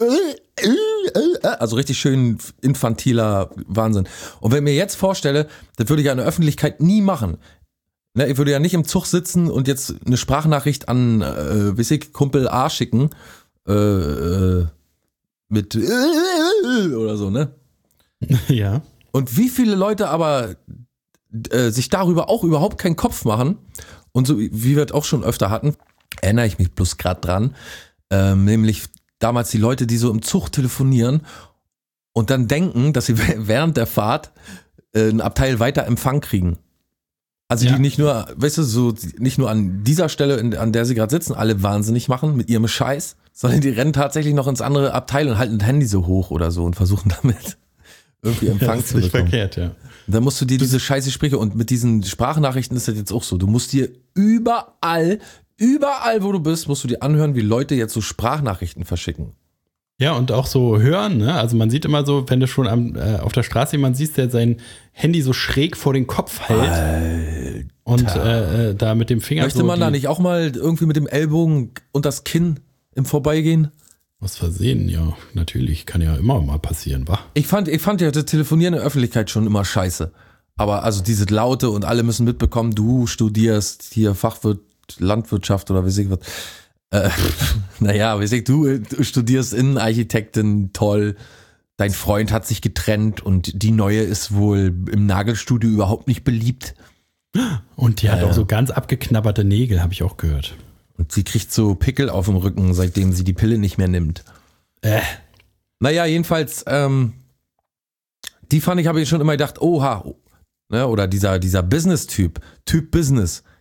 Also richtig schön infantiler Wahnsinn. Und wenn ich mir jetzt vorstelle, das würde ich ja in der Öffentlichkeit nie machen. Ne, ich würde ja nicht im Zug sitzen und jetzt eine Sprachnachricht an, äh, weiß ich, Kumpel A schicken, äh, äh, mit äh, oder so, ne? Ja. Und wie viele Leute aber äh, sich darüber auch überhaupt keinen Kopf machen und so, wie wir es auch schon öfter hatten, erinnere ich mich bloß gerade dran, ähm, nämlich damals die Leute, die so im Zug telefonieren und dann denken, dass sie während der Fahrt äh, ein Abteil weiter Empfang kriegen. Also Ja. die nicht nur, weißt du, so nicht nur an dieser Stelle, in, an der sie gerade sitzen, alle wahnsinnig machen mit ihrem Scheiß, sondern die rennen tatsächlich noch ins andere Abteil und halten das Handy so hoch oder so und versuchen damit irgendwie Empfang Das ist zu nicht bekommen. verkehrt, ja. Und dann musst du dir diese scheiße Gespräche und mit diesen Sprachnachrichten ist das jetzt auch so. Du musst dir überall, überall, wo du bist, musst du dir anhören, wie Leute jetzt so Sprachnachrichten verschicken. Ja, und auch so hören, ne? Also man sieht immer so, wenn du schon am, äh, auf der Straße jemanden siehst, der sein Handy so schräg vor den Kopf hält Alter. und äh, äh, da mit dem Finger Möchte so man die, da nicht auch mal irgendwie mit dem Ellbogen und das Kinn im Vorbeigehen? Was versehen, ja, natürlich, kann ja immer mal passieren, wa? Ich fand, ich fand ja das Telefonieren in der Öffentlichkeit schon immer scheiße. Aber also diese Laute und alle müssen mitbekommen, du studierst hier Fachwirt, Landwirtschaft oder weiß ich was. Äh, naja, weiß ich, du, du studierst Innenarchitektin, toll. Dein Freund hat sich getrennt und die neue ist wohl im Nagelstudio überhaupt nicht beliebt. Und die hat Ja, auch ja. so ganz abgeknabberte Nägel, habe ich auch gehört. Und sie kriegt so Pickel auf dem Rücken, seitdem sie die Pille nicht mehr nimmt. Äh. Naja, jedenfalls, ähm, die fand ich, habe ich schon immer gedacht, oha, ne, oder dieser, dieser Business-Typ, Typ Business,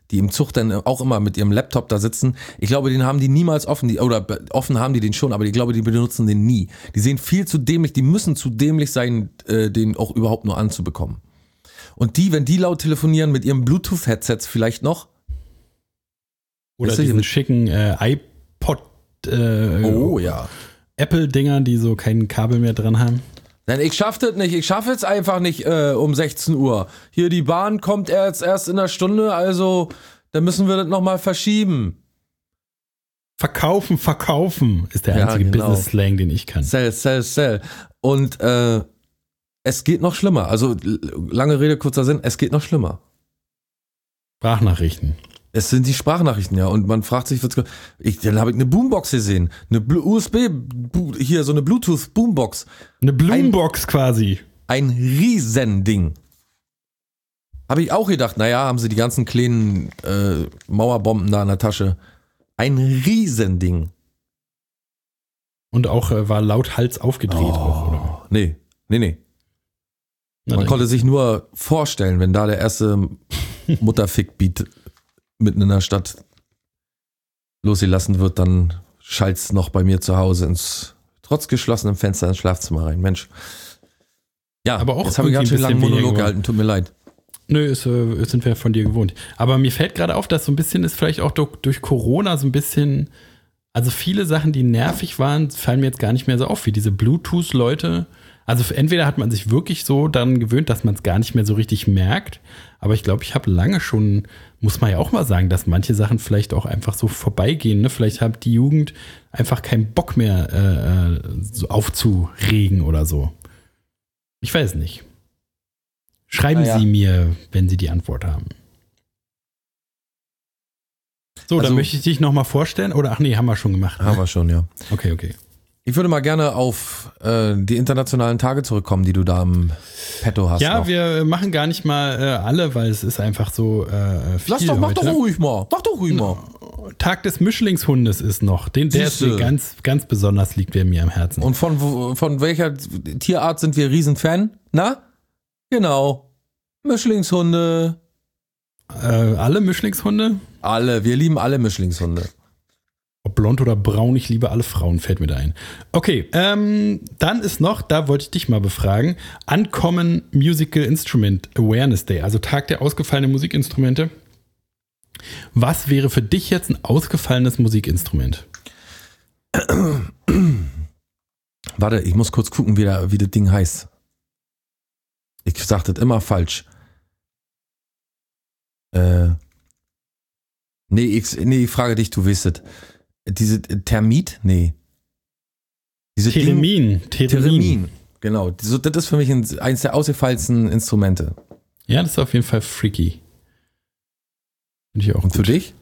die im Zug dann auch immer mit ihrem Laptop da sitzen. Ich glaube, den haben die niemals offen, die, oder offen haben die den schon, aber ich glaube, die benutzen den nie. Die sehen viel zu dämlich, die müssen zu dämlich sein, äh, den auch überhaupt nur anzubekommen. Und die, wenn die laut telefonieren mit ihrem Bluetooth-Headsets vielleicht noch. Oder Weißt du, diesen mit- schicken äh, iPod äh, Oh ja. Apple-Dingern, die so kein Kabel mehr dran haben. Nein, ich schaff das nicht. Ich schaffe es einfach nicht äh, um sechzehn Uhr. Hier, die Bahn kommt erst, erst in einer Stunde, also dann müssen wir das nochmal verschieben. Verkaufen, verkaufen ist der Ja, einzige genau. Business-Slang, den ich kann. Sell, sell, sell. Und äh, es geht noch schlimmer. Also l- lange Rede, kurzer Sinn, es geht noch schlimmer. Sprachnachrichten. Es sind die Sprachnachrichten, ja. Und man fragt sich, wird's ge- ich, dann habe ich eine Boombox gesehen. Eine Blu- U S B, Bu- hier so eine Bluetooth-Boombox. Eine Bloombox quasi. Ein Riesending. Habe ich auch gedacht, naja, haben sie die ganzen kleinen äh, Mauerbomben da in der Tasche. Ein Riesending. Und auch äh, war laut Hals aufgedreht auch, oder? Nee, nee, nee. Na, Man dann- konnte sich nur vorstellen, wenn da der erste Mutterfick-Beat mitten in der Stadt losgelassen wird, dann schallt's noch bei mir zu Hause ins trotz geschlossenem Fenster ins Schlafzimmer rein. Mensch. Ja, Aber auch jetzt habe ich ganz irgendwie schön ein langen bisschen Monolog weniger gehalten, tut mir leid. Nö, ist, äh, sind wir von dir gewohnt. Aber mir fällt gerade auf, dass so ein bisschen ist vielleicht auch durch, durch Corona so ein bisschen, also viele Sachen, die nervig waren, fallen mir jetzt gar nicht mehr so auf, wie diese Bluetooth-Leute. Also entweder hat man sich wirklich so daran gewöhnt, dass man es gar nicht mehr so richtig merkt, aber ich glaube, ich habe lange schon, muss man ja auch mal sagen, dass manche Sachen vielleicht auch einfach so vorbeigehen. Ne? Vielleicht hat die Jugend einfach keinen Bock mehr äh, äh, so aufzuregen oder so. Ich weiß nicht. Schreiben Naja. Sie mir, wenn Sie die Antwort haben. So, Also- dann möchte ich dich nochmal vorstellen. Oder, ach nee, haben wir schon gemacht. Ne? Haben wir schon, ja. Okay, okay. Ich würde mal gerne auf äh, die internationalen Tage zurückkommen, die du da im Petto hast. Ja, noch. wir machen gar nicht mal äh, alle, weil es ist einfach so äh, viel Lass doch, mach heute. doch ruhig mal. Mach doch ruhig mal. Tag des Mischlingshundes ist noch. Den, der ist Siehste. mir ganz, ganz besonders, liegt der mir am Herzen. Und von, wo- von welcher Tierart sind wir Riesenfan? Na? Genau. Mischlingshunde. äh, alle Mischlingshunde? Alle. Wir lieben alle Mischlingshunde. Ob blond oder braun, ich liebe alle Frauen, fällt mir da ein. Okay, ähm, dann ist noch, da wollte ich dich mal befragen, Uncommon Musical Instrument Awareness Day, also Tag der ausgefallenen Musikinstrumente. Was wäre für dich jetzt ein ausgefallenes Musikinstrument? Warte, ich muss kurz gucken, wie, da, wie das Ding heißt. Ich sag das immer falsch. Äh. Nee, ich, nee, ich frage dich, du weißt es. Diese Termit? Nee. Diese Ding- Theremin. Theremin. Theremin. Genau. So, das ist für mich ein, eines der ausgefallensten Instrumente. Ja, das ist auf jeden Fall freaky. Finde ich auch Und für gut. dich?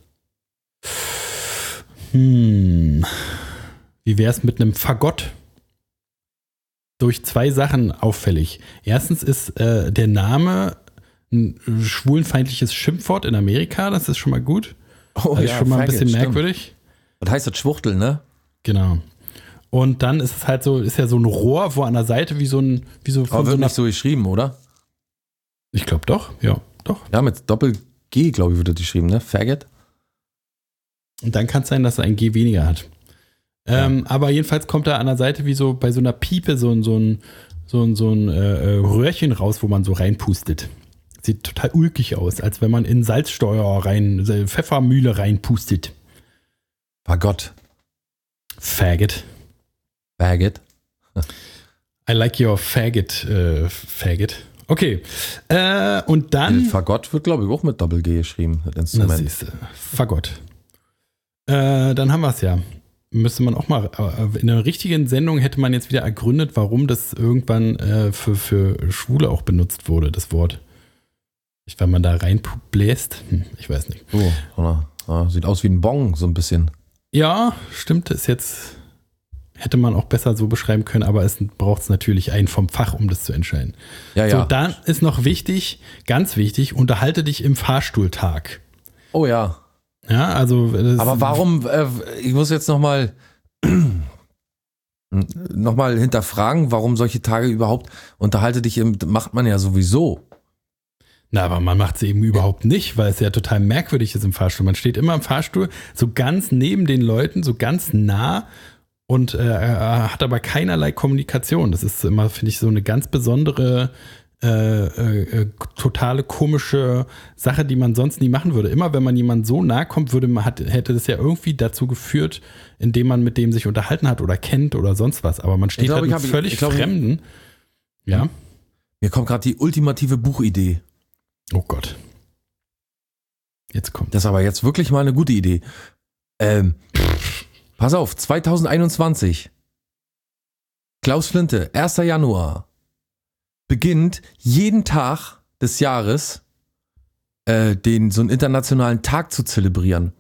Hm. Wie wär's mit einem Fagott? Durch zwei Sachen auffällig. Erstens ist äh, der Name ein schwulenfeindliches Schimpfwort in Amerika. Das ist schon mal gut. Oh, Das ist schon mal ein Faggot, bisschen stimmt. merkwürdig. Das heißt das Schwuchtel, ne? Genau. Und dann ist es halt so, ist ja so ein Rohr, wo an der Seite wie so ein, wie so Aber von so wird einer, nicht so geschrieben, oder? ich glaube doch, ja, doch. Ja, mit Doppel-G, glaube ich, wird das geschrieben, ne? Faggot? Und dann kann es sein, dass er ein G weniger hat. Ähm, aber jedenfalls kommt da an der Seite wie so bei so einer Piepe so ein, so ein, so ein, so ein äh, Röhrchen raus, wo man so reinpustet. Sieht total ulkig aus, als wenn man in Salzsteuer rein, äh, Pfeffermühle reinpustet. Fagott. Faggot. Faggot. I like your faggot, äh, faggot. Okay. Äh, und dann. Fagott wird, glaube ich, auch mit Doppel-G geschrieben, das Na, Instrument. siehste. Fagott. Äh, dann haben wir es ja. Müsste man auch mal, äh, in einer richtigen Sendung hätte man jetzt wieder ergründet, warum das irgendwann äh, für, für Schwule auch benutzt wurde, das Wort. Ich, wenn man da reinbläst, hm, ich weiß nicht. So, oder? Ja, sieht aus wie ein Bong, so ein bisschen. Ja, stimmt, ist jetzt, hätte man auch besser so beschreiben können, aber es braucht es natürlich einen vom Fach, um das zu entscheiden. Ja, ja. So, dann ist noch wichtig, ganz wichtig, unterhalte dich im Fahrstuhltag. Oh ja. Ja, also. das- Aber warum, äh, ich muss jetzt nochmal noch mal hinterfragen, warum solche Tage überhaupt, unterhalte dich, im, macht man ja sowieso. Na, aber man macht es eben überhaupt nicht, weil es ja total merkwürdig ist im Fahrstuhl. Man steht immer im Fahrstuhl so ganz neben den Leuten, so ganz nah und äh, hat aber keinerlei Kommunikation. Das ist immer, finde ich, so eine ganz besondere, äh, äh, totale komische Sache, die man sonst nie machen würde. Immer wenn man jemand so nahe kommt, würde man, hat, hätte das ja irgendwie dazu geführt, indem man mit dem sich unterhalten hat oder kennt oder sonst was. Aber man steht glaub, halt mit ich völlig ich glaub, Fremden. Ja. Mir kommt gerade die ultimative Buchidee. Oh Gott. Jetzt kommt. Das ist aber jetzt wirklich mal eine gute Idee. Ähm, pass auf, zwanzig einundzwanzig. Klaus Flinte, erster Januar. Beginnt jeden Tag des Jahres äh, den so einen internationalen Tag zu zelebrieren.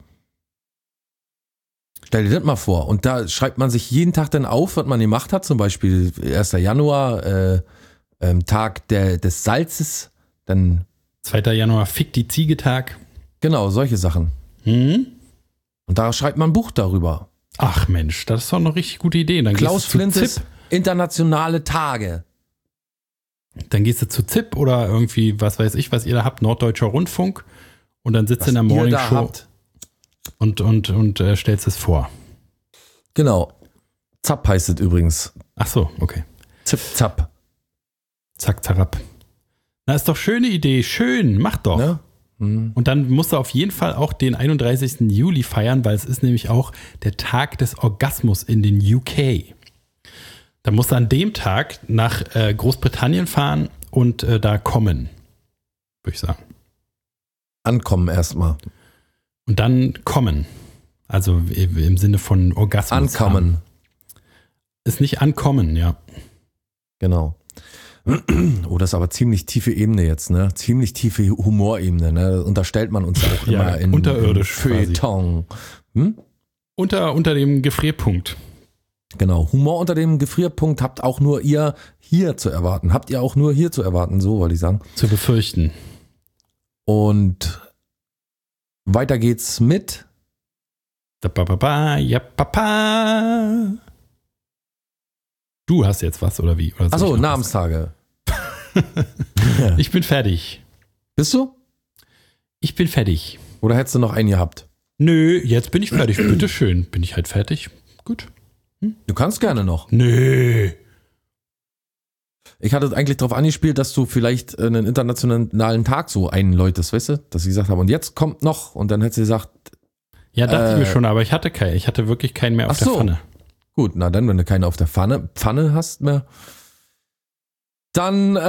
Stell dir das mal vor. Und da schreibt man sich jeden Tag dann auf, was man gemacht hat. Zum Beispiel erster Januar, äh, ähm, Tag der, des Salzes. Dann zweiter Januar, Fick die Ziege-Tag. genau, solche Sachen. Hm? Und da schreibt man ein Buch darüber. Ach Mensch, das ist doch eine richtig gute Idee. Dann Klaus gehst du zu Flintes ZIP. internationale Tage. Dann gehst du zu ZIP oder irgendwie, was weiß ich, was ihr da habt, Norddeutscher Rundfunk. Und dann sitzt du in der ihr Morning da Show habt. und, und, und äh, stellst es vor. Genau. Zapp heißt es übrigens. Ach so, okay. Zip, zapp. Zack, zarab. Na, ist doch schöne Idee. Schön, mach doch. Ne? Hm. Und dann musst du auf jeden Fall auch den einunddreißigsten Juli feiern, weil es ist nämlich auch der Tag des Orgasmus in den U K. Da musst du an dem Tag nach äh, Großbritannien fahren und äh, da kommen, würde ich sagen. Ankommen erstmal. Und dann kommen. Also im Sinne von Orgasmus. Ankommen. Haben. Ist nicht ankommen, ja. Genau. Oh, das ist aber ziemlich tiefe Ebene jetzt, ne? Ziemlich tiefe Humorebene, ne? Das unterstellt man uns auch Ja, immer in unterirdisch in Feuilleton. Hm? Unter, unter dem Gefrierpunkt. Genau. Humor unter dem Gefrierpunkt habt auch nur ihr hier zu erwarten. Habt ihr auch nur hier zu erwarten, so wollte ich sagen. Zu befürchten. Und weiter geht's mit Da, ba, ba, ba, ja, papa. Du hast jetzt was, oder wie? Oder soll Achso, ich noch Namenstage. was? Ich bin fertig. Bist du? Ich bin fertig. Oder hättest du noch einen gehabt? Nö, jetzt bin ich fertig. Bitteschön. Bin ich halt fertig. Gut. Du kannst gerne noch. Nö. Ich hatte eigentlich darauf angespielt, dass du vielleicht einen internationalen Tag so einläutest, weißt du? Dass ich gesagt habe, und jetzt kommt noch. Und dann hättest du gesagt, Ja, dachte Äh, ich mir schon, aber ich hatte keinen. Ich hatte wirklich keinen mehr auf ach der so. Pfanne. gut, na dann, wenn du keine auf der Pfanne, Pfanne hast mehr, dann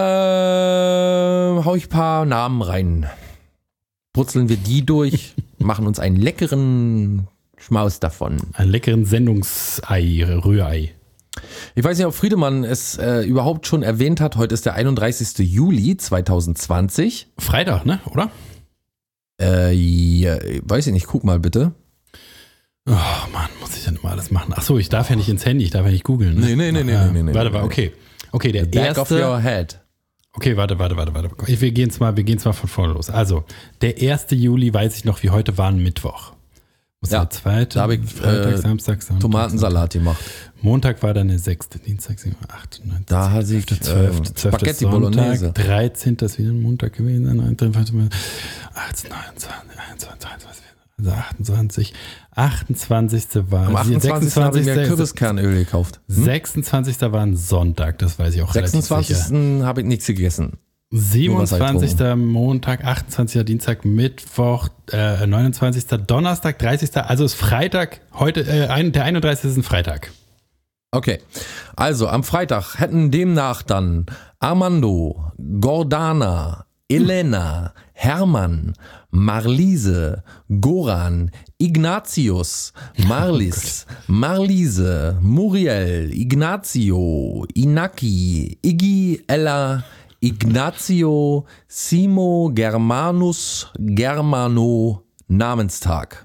äh, hau ich ein paar Namen rein. Brutzeln wir die durch, machen uns einen leckeren Schmaus davon. Einen leckeren Sendungsei, Rührei. Ich weiß nicht, ob Friedemann es äh, überhaupt schon erwähnt hat. Heute ist der einunddreißigsten Juli zweitausendzwanzig. Freitag, ne? Oder? Äh, ja, weiß ich nicht, guck mal bitte. Oh Mann, muss ich denn immer alles machen? Achso, ich darf ja nicht ins Handy, ich darf ja nicht googeln. Ne? Nee, nee, nee, nee, äh, nee, nee, Warte, nee, warte, nee. okay. Okay, der Back of erste. your head. Okay, warte, warte, warte, warte. Wir gehen es mal, wir gehen's mal von vorne los. Also, der erste Juli, weiß ich noch, wie heute war ein Mittwoch. Was Ja, war der zweite? da hab ich, Freitag, äh, Samstag, Sonntag. Tomatensalat gemacht. Montag war dann der sechste, Dienstag, siebter, achte, neunte, Da hatte ich, zwölfte, zwölfte, ähm, zwölfte Spaghetti Sonntag, Bolognese. dreizehnte ist wieder ein Montag gewesen, neunte, achtzehn, neunundzwanzig, einundzwanzig, einundzwanzig, also achtundzwanzig, achtundzwanzigste war Am achtundzwanzigsten habe ich mir sechsundzwanzigste Kürbiskernöl gekauft. Hm? sechsundzwanzigste war ein Sonntag, das weiß ich auch relativ sicher. sechsundzwanzigsten habe ich nichts gegessen. siebenundzwanzigster Montag, achtundzwanzigster Dienstag, Mittwoch, äh, neunundzwanzigster Donnerstag, dreißigster Also ist Freitag, heute, äh, ein, der einunddreißigste ist ein Freitag. Okay, also am Freitag hätten demnach dann Armando, Gordana, Elena, Hermann, Marlise, Goran, Ignatius, Marlis, Marlise, Muriel, Ignazio, Inaki, Iggy, Ella, Ignazio, Simo, Germanus, Germano, Namenstag.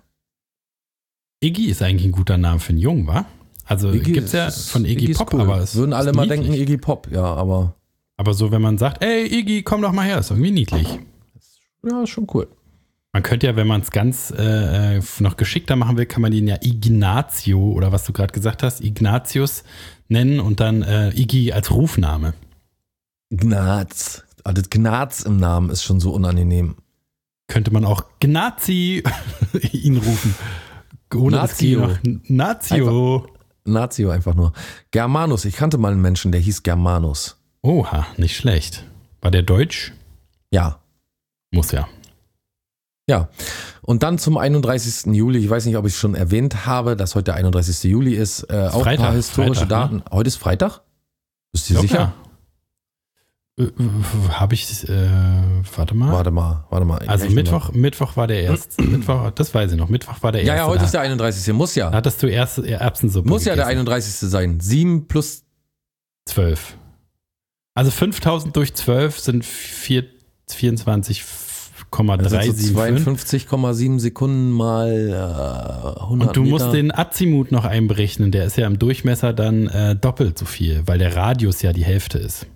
Iggy ist eigentlich ein guter Name für einen Jungen, wa? Also Iggy gibt's ja ist- von Iggy, Iggy ist Pop, cool. aber es Würden alle ist mal niedlich. denken Iggy Pop, ja, aber Aber so, wenn man sagt, ey Iggy, komm doch mal her, ist irgendwie niedlich. ja, ist schon cool. Man könnte ja, wenn man es ganz äh, noch geschickter machen will, kann man ihn ja Ignazio oder was du gerade gesagt hast, Ignatius nennen und dann äh, Iggy als Rufname. Ignaz. ah, das Gnaz im Namen ist schon so unangenehm. Könnte man auch Gnazi ihn rufen. Ohne das G noch. Nazio. Einfach, Nazio einfach nur. Germanus, ich kannte mal einen Menschen, der hieß Germanus. Oha, nicht schlecht. War der deutsch? Ja. Muss ja. Ja, und dann zum einunddreißigsten Juli, ich weiß nicht, ob ich es schon erwähnt habe, dass heute der einunddreißigste Juli ist, äh, auch Freitag, ein paar historische Freitag, Daten. Ne? Heute ist Freitag? Bist du Ja, sicher? Äh, Habe ich, äh, warte mal. Warte mal, warte mal. Also Ich Mittwoch, Mittwoch war der erste. Mittwoch, das weiß ich noch. Mittwoch war der erste. Ja, ja, heute da ist der einunddreißigste Muss ja. hattest du erst Erbsensuppe Muss ja der gegessen. einunddreißigste sein. sieben plus zwölf. Also fünftausend durch zwölf sind vier, vierundzwanzig Komma also drei so sieben fünf. zweiundfünfzig Komma sieben Sekunden mal äh, hundert Und du Meter. musst den Azimut noch einberechnen. Der ist ja im Durchmesser dann äh, doppelt so viel, weil der Radius ja die Hälfte ist.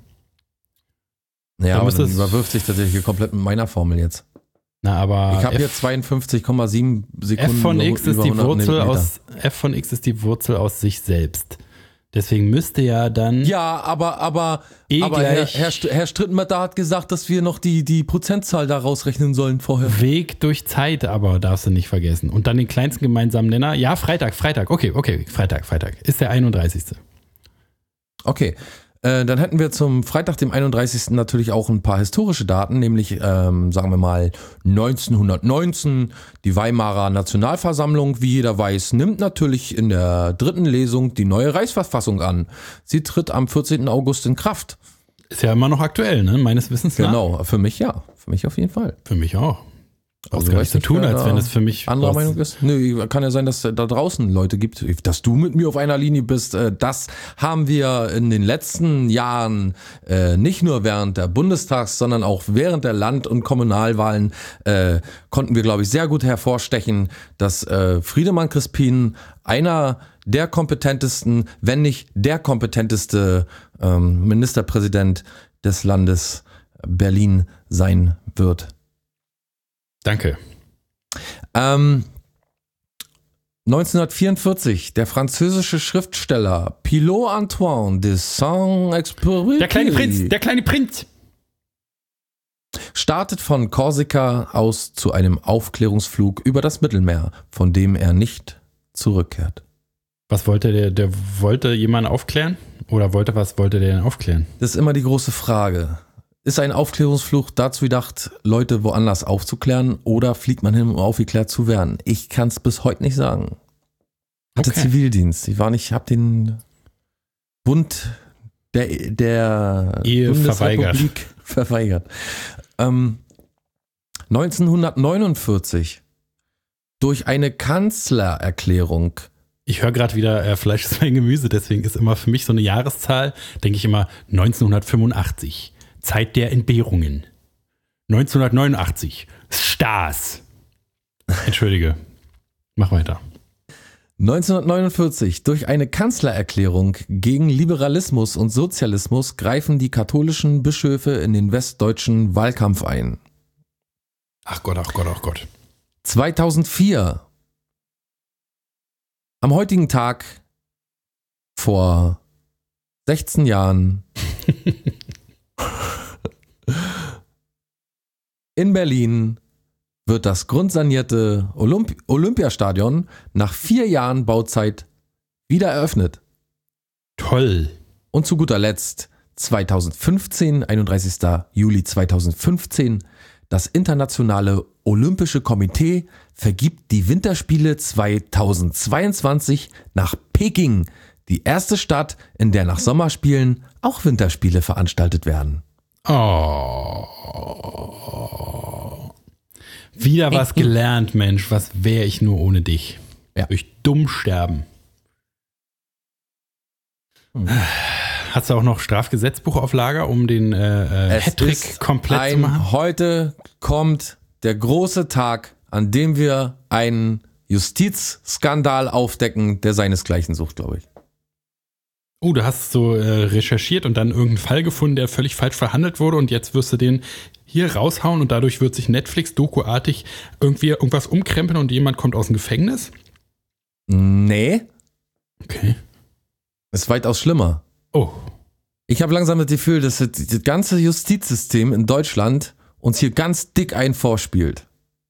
Ja, da aber muss dann es- überwirft sich tatsächlich hier komplett mit meiner Formel jetzt. Na, aber Ich habe hier F, zweiundfünfzig Komma sieben Sekunden. F von über- X ist über die hundert Wurzel Meter. aus F von X ist die Wurzel aus sich selbst. Deswegen müsste ja dann Ja, aber, aber, E aber Herr, gleich- Herr, St- Herr Strittenmatter hat gesagt, dass wir noch die, die Prozentzahl da rausrechnen sollen vorher. Weg durch Zeit, aber darfst du nicht vergessen. Und dann den kleinsten gemeinsamen Nenner. Ja, Freitag, Freitag. Okay, okay, Freitag, Freitag. Ist der einunddreißigste Okay, äh, dann hätten wir zum Freitag, dem einunddreißigsten natürlich auch ein paar historische Daten, nämlich, ähm, sagen wir mal, neunzehnhundertneunzehn. Die Weimarer Nationalversammlung, wie jeder weiß, nimmt natürlich in der dritten Lesung die neue Reichsverfassung an. Sie tritt am vierzehnten August in Kraft. Ist ja immer noch aktuell, ne? Meines Wissens nach. Genau, für mich ja, für mich auf jeden Fall. Für mich auch. Also Also gar weiß nicht so nicht, tun, wer als da wenn es für mich Anderer was- Meinung ist? Nö, kann ja sein, dass da draußen Leute gibt, dass du mit mir auf einer Linie bist. Äh, Das haben wir in den letzten Jahren äh, nicht nur während der Bundestags, sondern auch während der Land- und Kommunalwahlen äh, konnten wir, glaube ich, sehr gut hervorstechen, dass äh, Friedemann Crispin einer der kompetentesten, wenn nicht der kompetenteste ähm, Ministerpräsident des Landes Berlin sein wird. Danke. Ähm, neunzehnhundertvierundvierzig, der französische Schriftsteller Pilot Antoine de Saint-Exupéry Der kleine Prinz, der kleine Prinz. startet von Korsika aus zu einem Aufklärungsflug über das Mittelmeer, von dem er nicht zurückkehrt. Was wollte der? Der wollte jemanden aufklären? Oder wollte was wollte der denn aufklären? Das ist immer die große Frage. Ist ein Aufklärungsflug dazu gedacht, Leute woanders aufzuklären, oder fliegt man hin, um aufgeklärt zu werden? Ich kann es bis heute nicht sagen. Hatte Okay. Zivildienst. Ich war nicht, hab den Bund der, der Ehe Bundesrepublik verweigert. Ähm, neunzehnhundertneunundvierzig durch eine Kanzlererklärung. Ich höre gerade wieder, äh, Fleisch ist mein Gemüse, deswegen ist immer für mich so eine Jahreszahl, denke ich immer neunzehnhundertfünfundachtzig. Zeit der Entbehrungen. neunzehnhundertneunundachtzig. Stars. Entschuldige. Mach weiter. neunzehnhundertneunundvierzig durch eine Kanzlererklärung gegen Liberalismus und Sozialismus greifen die katholischen Bischöfe in den westdeutschen Wahlkampf ein. Ach Gott, ach Gott, ach Gott. zweitausendvier. Am heutigen Tag vor sechzehn Jahren in Berlin wird das grundsanierte Olymp- Olympiastadion nach vier Jahren Bauzeit wieder eröffnet. Toll. Und zu guter Letzt zweitausendfünfzehn, einunddreißigsten Juli zweitausendfünfzehn, das Internationale Olympische Komitee vergibt die Winterspiele zweitausendzweiundzwanzig nach Peking, die erste Stadt, in der nach Sommerspielen auch Winterspiele veranstaltet werden. Oh. Wieder was gelernt, Mensch. Was wäre ich nur ohne dich? Ja. Durch dumm sterben. Hm. Hast du auch noch Strafgesetzbuch auf Lager, um den äh, äh, Hattrick komplett ein, zu machen? Heute kommt der große Tag, an dem wir einen Justizskandal aufdecken, der seinesgleichen sucht, glaube ich. Oh, du hast so äh, recherchiert und dann irgendeinen Fall gefunden, der völlig falsch verhandelt wurde, und jetzt wirst du den hier raushauen und dadurch wird sich Netflix dokuartig irgendwie irgendwas umkrempeln und jemand kommt aus dem Gefängnis? Nee, Okay. ist weitaus schlimmer. Oh. Ich habe langsam das Gefühl, dass das, das ganze Justizsystem in Deutschland uns hier ganz dick ein vorspielt.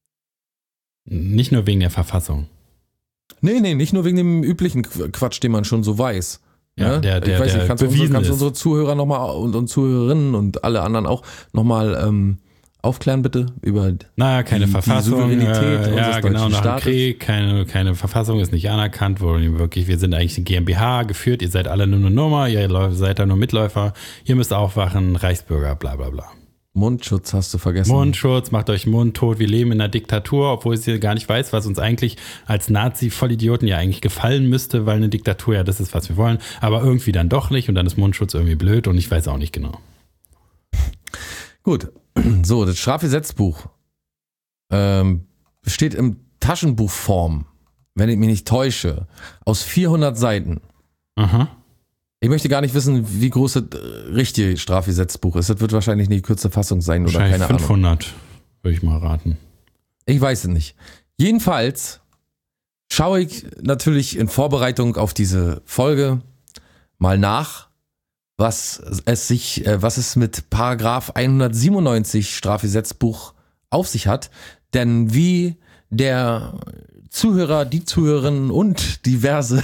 Nicht nur wegen der Verfassung. Nee, nee, nicht nur wegen dem üblichen Quatsch, den man schon so weiß. Ja, ne? der, der, ich weiß der nicht, kannst du unsere, bewiesen kannst du ist. unsere Zuhörer nochmal und, und Zuhörerinnen und alle anderen auch nochmal ähm, aufklären bitte über Na, keine die, Verfassung. die Souveränität äh, ja, unseres genau, deutschen nach dem Staates. Krieg. Keine, keine Verfassung ist nicht anerkannt. Wo wirklich, wir sind eigentlich eine GmbH geführt. Ihr seid alle nur eine Nummer. Ihr läu- seid da nur Mitläufer. Ihr müsst aufwachen. Reichsbürger, bla, bla, bla. Mundschutz hast du vergessen. Mundschutz, macht euch mundtot. Wir leben in einer Diktatur, obwohl ich hier gar nicht weiß, was uns eigentlich als Nazi-Vollidioten ja eigentlich gefallen müsste, weil eine Diktatur ja das ist, was wir wollen. Aber irgendwie dann doch nicht und dann ist Mundschutz irgendwie blöd und ich weiß auch nicht genau. Gut, so, das Strafgesetzbuch ähm, besteht in Taschenbuchform, wenn ich mich nicht täusche, aus vierhundert Seiten. Aha. Ich möchte gar nicht wissen, wie groß das äh, richtige Strafgesetzbuch ist. Das wird wahrscheinlich eine kürze Fassung sein oder Wahrscheinlich keine Ahnung. fünfhundert, würde ich mal raten. Ich weiß es nicht. Jedenfalls schaue ich natürlich in Vorbereitung auf diese Folge mal nach, was es sich, äh, was es mit Paragraph hundertsiebenundneunzig Strafgesetzbuch auf sich hat. Denn wie der Zuhörer, die Zuhörerinnen und diverse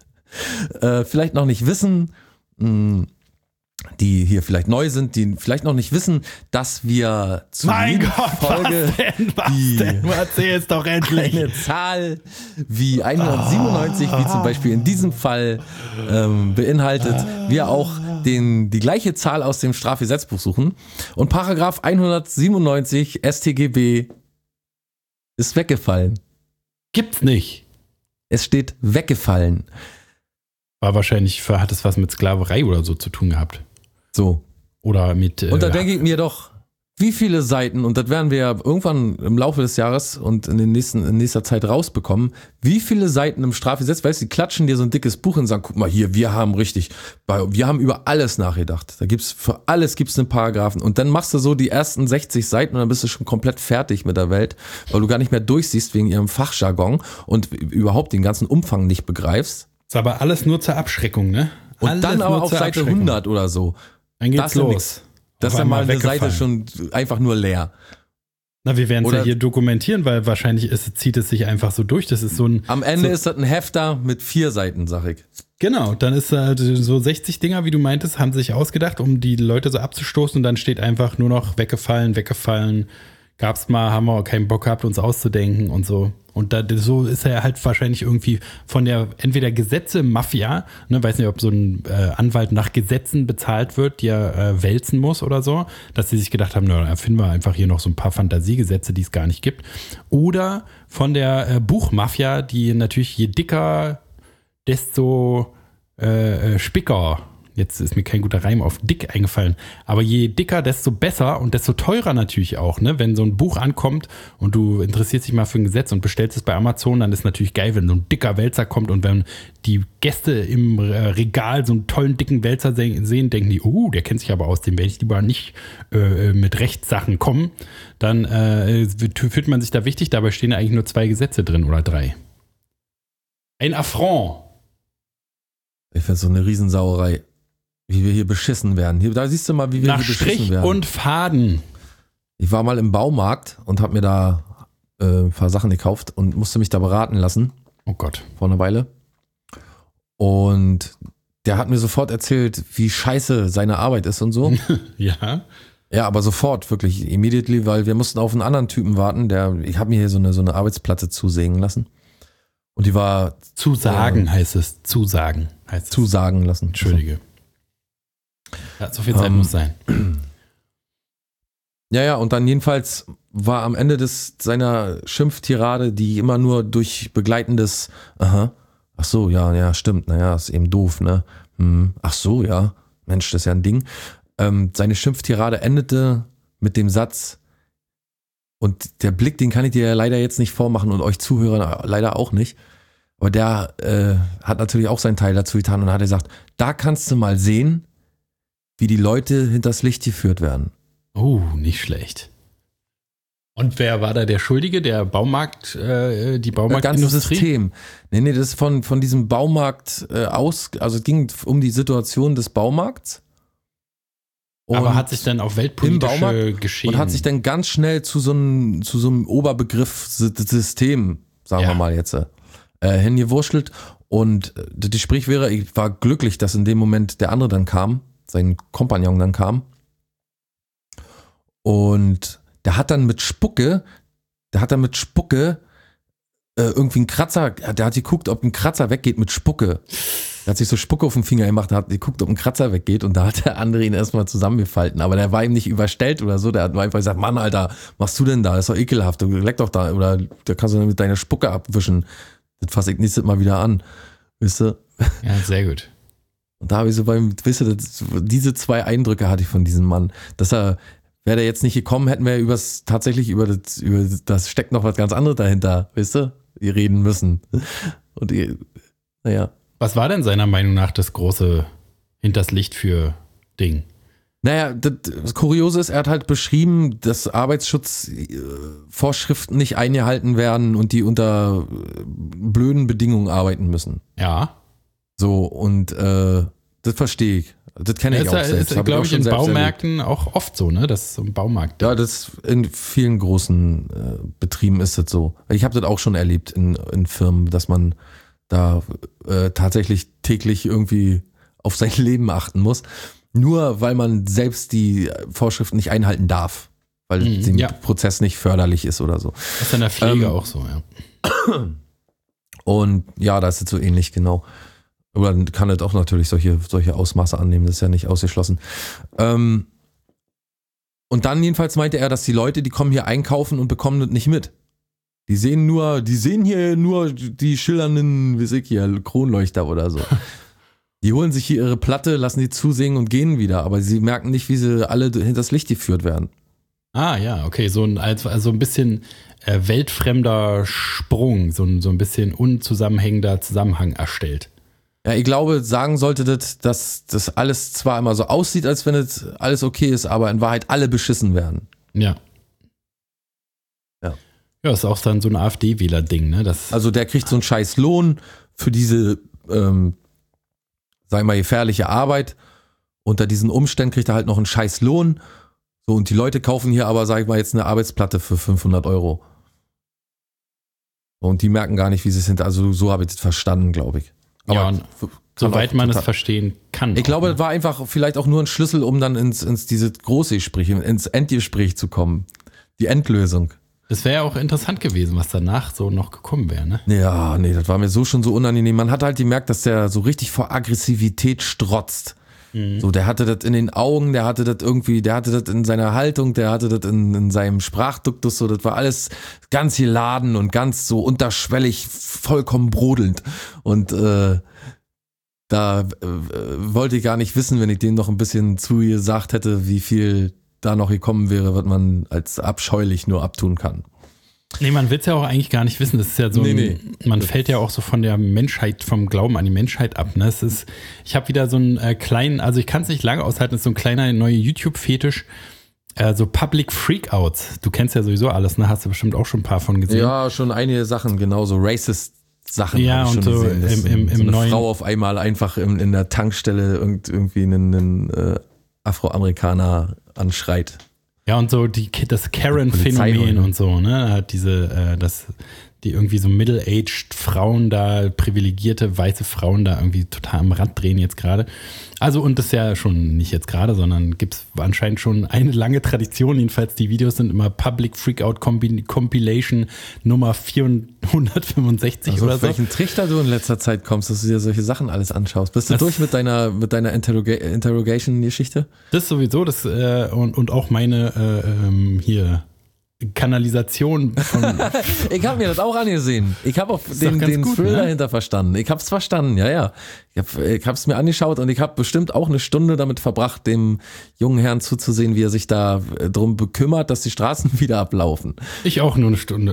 äh, vielleicht noch nicht wissen, mh, die hier vielleicht neu sind, die vielleicht noch nicht wissen, dass wir zu Mein jeder Gott, Folge was denn? Was die denn? Du erzählst doch endlich. eine Zahl wie hundertsiebenundneunzig, wie zum Beispiel in diesem Fall ähm, beinhaltet, wir auch den, die gleiche Zahl aus dem Strafgesetzbuch suchen. Und Paragraph hundertsiebenundneunzig S t G B ist weggefallen. Gibt's nicht. Es steht weggefallen. War wahrscheinlich, hat es was mit Sklaverei oder so zu tun gehabt. So. Oder mit. Und da äh, denke ich mir doch, wie viele Seiten, und das werden wir ja irgendwann im Laufe des Jahres und in, den nächsten, in nächster Zeit rausbekommen, wie viele Seiten im Strafgesetz, weißt du, die klatschen dir so ein dickes Buch und sagen, guck mal hier, wir haben richtig, wir haben über alles nachgedacht. Da gibt's, für alles gibt's einen Paragraphen. Und dann machst du so die ersten sechzig Seiten und dann bist du schon komplett fertig mit der Welt, weil du gar nicht mehr durchsiehst wegen ihrem Fachjargon und überhaupt den ganzen Umfang nicht begreifst. Ist aber alles nur zur Abschreckung, ne? Und alles dann aber nur auf zur Seite Abschreckung. hundert oder so. Dann geht's Das ist ja los. nix. Das ist Auf ja mal einmal eine Seite weggefallen. schon einfach nur leer. Na, wir werden es ja Oder- hier dokumentieren, weil wahrscheinlich ist, zieht es sich einfach so durch. Das ist so ein. Am Ende so, ist das ein Hefter mit vier Seiten, sag ich. Genau, dann ist halt so sechzig Dinger, wie du meintest, haben sich ausgedacht, um die Leute so abzustoßen und dann steht einfach nur noch weggefallen, weggefallen. Gab's mal, haben wir keinen Bock gehabt, uns auszudenken und so. Und da, so ist er halt wahrscheinlich irgendwie von der entweder Gesetze-Mafia, ne, weiß nicht, ob so ein äh, Anwalt nach Gesetzen bezahlt wird, die er äh, wälzen muss oder so, dass sie sich gedacht haben, na, dann erfinden wir einfach hier noch so ein paar Fantasiegesetze, die es gar nicht gibt. Oder von der äh, Buchmafia, die natürlich je dicker, desto äh, äh, spicker. Jetzt ist mir kein guter Reim auf dick eingefallen. Aber je dicker, desto besser und desto teurer natürlich auch. Ne? Wenn so ein Buch ankommt und du interessierst dich mal für ein Gesetz und bestellst es bei Amazon, dann ist natürlich geil, wenn so ein dicker Wälzer kommt und wenn die Gäste im Regal so einen tollen, dicken Wälzer sehen, denken die, oh, der kennt sich aber aus, dem werde ich lieber nicht äh, mit Rechtssachen kommen. Dann äh, fühlt man sich da wichtig, dabei stehen eigentlich nur zwei Gesetze drin oder drei. Ein Affront. Ich finde so eine Riesensauerei, wie wir hier beschissen werden. Hier, da siehst du mal, wie wir Nach hier beschissen Strich werden. und Faden. Ich war mal im Baumarkt und habe mir da äh, ein paar Sachen gekauft und musste mich da beraten lassen Oh Gott. vor einer Weile. Und der hat mir sofort erzählt, wie scheiße seine Arbeit ist und so. Ja. Ja, aber sofort, wirklich, immediately, weil wir mussten auf einen anderen Typen warten, der, ich habe mir hier so eine, so eine Arbeitsplatte zusägen lassen. Und die war Zusagen Ja. heißt es. Zusagen heißt es. zusagen lassen. Entschuldige. Ja, so viel Zeit Ähm, muss sein. Ja, ja, und dann jedenfalls war am Ende des seiner Schimpftirade, die immer nur durch begleitendes, aha, ach so, ja, ja, stimmt, naja, ist eben doof, ne? Hm, ach so, ja, Mensch, das ist ja ein Ding. Ähm, seine Schimpftirade endete mit dem Satz, und der Blick, den kann ich dir ja leider jetzt nicht vormachen und euch Zuhörern leider auch nicht, aber der äh, hat natürlich auch seinen Teil dazu getan und hat gesagt, da kannst du mal sehen, wie die Leute hinters Licht geführt werden. Oh, nicht schlecht. Und wer war da der Schuldige? Der Baumarkt, äh, die Das ganze Baumarktindustrie? System. Nee, nee, das ist von, von diesem Baumarkt äh, aus, also es ging um die Situation des Baumarkts Aber hat sich dann auf weltpolitische Geschehen... Und hat sich dann ganz schnell zu so einem, zu so einem Oberbegriff System, sagen Ja. wir mal jetzt, äh, hingewurschtelt. Und das Gespräch wäre, ich war glücklich, dass in dem Moment der andere dann kam, sein Kompagnon dann kam. Und der hat dann mit Spucke, der hat dann mit Spucke äh, irgendwie einen Kratzer, der hat geguckt, ob ein Kratzer weggeht mit Spucke. Der hat sich so Spucke auf den Finger gemacht, hat geguckt, ob ein Kratzer weggeht und da hat der andere ihn erstmal zusammengefalten. Aber der war ihm nicht überstellt oder so, der hat nur einfach gesagt, Mann, Alter, was machst du denn da? Das ist doch ekelhaft, du leck doch da, oder da kannst du mit deiner Spucke abwischen. Das fasse ich nächstes Mal wieder an. Weißt du? Ja, sehr gut. Und da habe ich so beim, weißt du, das, diese zwei Eindrücke hatte ich von diesem Mann, dass er, wäre der jetzt nicht gekommen, hätten wir übers, tatsächlich über das, über das steckt noch was ganz anderes dahinter, weißt du, die reden müssen. Und die, naja. Was war denn seiner Meinung nach das große hinters Licht für Ding? Naja, das, das Kuriose ist, er hat halt beschrieben, dass Arbeitsschutzvorschriften nicht eingehalten werden und die unter blöden Bedingungen arbeiten müssen. Ja. So, und äh, das verstehe ich. Das kenne ich ist, auch selbst. Ist, glaube ich, in Baumärkten auch oft so, ne? Das ist so ein Baumarkt. Ja, das in vielen großen äh, Betrieben ist das so. Ich habe das auch schon erlebt in, in Firmen, dass man da äh, tatsächlich täglich irgendwie auf sein Leben achten muss. Nur weil man selbst die Vorschriften nicht einhalten darf. Weil Mhm, dem ja. Prozess nicht förderlich ist oder so. Das ist in der Pflege Ähm, auch so, ja. Und ja, da ist es so ähnlich, genau. Aber dann kann es auch natürlich solche, solche Ausmaße annehmen, das ist ja nicht ausgeschlossen. Ähm, und dann jedenfalls meinte er, dass die Leute, die kommen hier einkaufen und bekommen das nicht mit. Die sehen nur, die sehen hier nur die schillernden, wie weiß ich hier, Kronleuchter oder so. Die holen sich hier ihre Platte, lassen die zusingen und gehen wieder, aber sie merken nicht, wie sie alle hinters Licht geführt werden. Ah, ja, okay, so ein, also, also ein bisschen äh, weltfremder Sprung, so ein, so ein bisschen unzusammenhängender Zusammenhang erstellt. Ja, ich glaube, sagen sollte das, dass das alles zwar immer so aussieht, als wenn es alles okay ist, aber in Wahrheit alle beschissen werden. Ja. Ja. Ja, ist auch dann so ein AfD-Wähler-Ding, ne? Das, Also der kriegt so einen scheiß Lohn für diese, ähm, sag ich mal, gefährliche Arbeit. Unter diesen Umständen kriegt er halt noch einen scheiß Lohn. So, und die Leute kaufen hier aber, sag ich mal, jetzt eine Arbeitsplatte für fünfhundert Euro. Und die merken gar nicht, wie sie es hinter, also so habe ich das verstanden, glaube ich. ja, und kann soweit auch man es total- verstehen kann. Ich glaube, auch, das war einfach vielleicht auch nur ein Schlüssel, um dann ins, ins diese große Gespräch, ins Endgespräch zu kommen. Die Endlösung. Das wäre ja auch interessant gewesen, was danach so noch gekommen wäre, ne? Ja, nee, das war mir so schon so unangenehm. Man hat halt gemerkt, dass der so richtig vor Aggressivität strotzt. So, der hatte das in den Augen, der hatte das irgendwie, der hatte das in seiner Haltung, der hatte das in, in seinem Sprachduktus, so, das war alles ganz geladen und ganz so unterschwellig, vollkommen brodelnd. Und äh, da äh, wollte ich gar nicht wissen, wenn ich dem noch ein bisschen zugesagt hätte, wie viel da noch gekommen wäre, was man als abscheulich nur abtun kann. Nee, man will es ja auch eigentlich gar nicht wissen. Das ist ja so, Nee, ein, nee. man fällt ja auch so von der Menschheit, vom Glauben an die Menschheit ab. Ne? Es ist, ich habe wieder so einen äh, kleinen, also ich kann es nicht lange aushalten, es ist so ein kleiner neuer YouTube-Fetisch, äh, so Public Freakouts. Du kennst ja sowieso alles, ne? Hast du bestimmt auch schon ein paar von gesehen. Ja, schon einige Sachen, genauso racist Sachen Ja, habe ich und schon so gesehen. Dass im- im- so im eine neuen- Frau auf einmal einfach in, in der Tankstelle irgend, irgendwie einen, einen äh, Afroamerikaner anschreit. Ja, und so die, das Karen-Phänomen Polizeihunde. und so, ne? Hat diese, äh, das, die irgendwie so middle-aged Frauen da, privilegierte weiße Frauen da irgendwie total am Rad drehen jetzt gerade. Also, und das ist ja schon nicht jetzt gerade, sondern gibt es anscheinend schon eine lange Tradition. Jedenfalls, die Videos sind immer Public Freakout Compi- Compilation Nummer vierhundertfünfundsechzig Also oder auf so. welchen Trichter du in letzter Zeit kommst, dass du dir solche Sachen alles anschaust. Bist du Das- durch mit deiner, mit deiner Interroga Interrogation-Geschichte? Das sowieso, das äh, und, und auch meine äh, ähm, hier Kanalisation von Ich habe mir das auch angesehen. Ich habe auch doch den, ganz den gut, Thrill ne? dahinter verstanden. Ich habe es verstanden, ja, ja. Ich habe ich hab's mir angeschaut und ich habe bestimmt auch eine Stunde damit verbracht, dem jungen Herrn zuzusehen, wie er sich da äh, drum bekümmert, dass die Straßen wieder ablaufen. ich auch nur eine Stunde.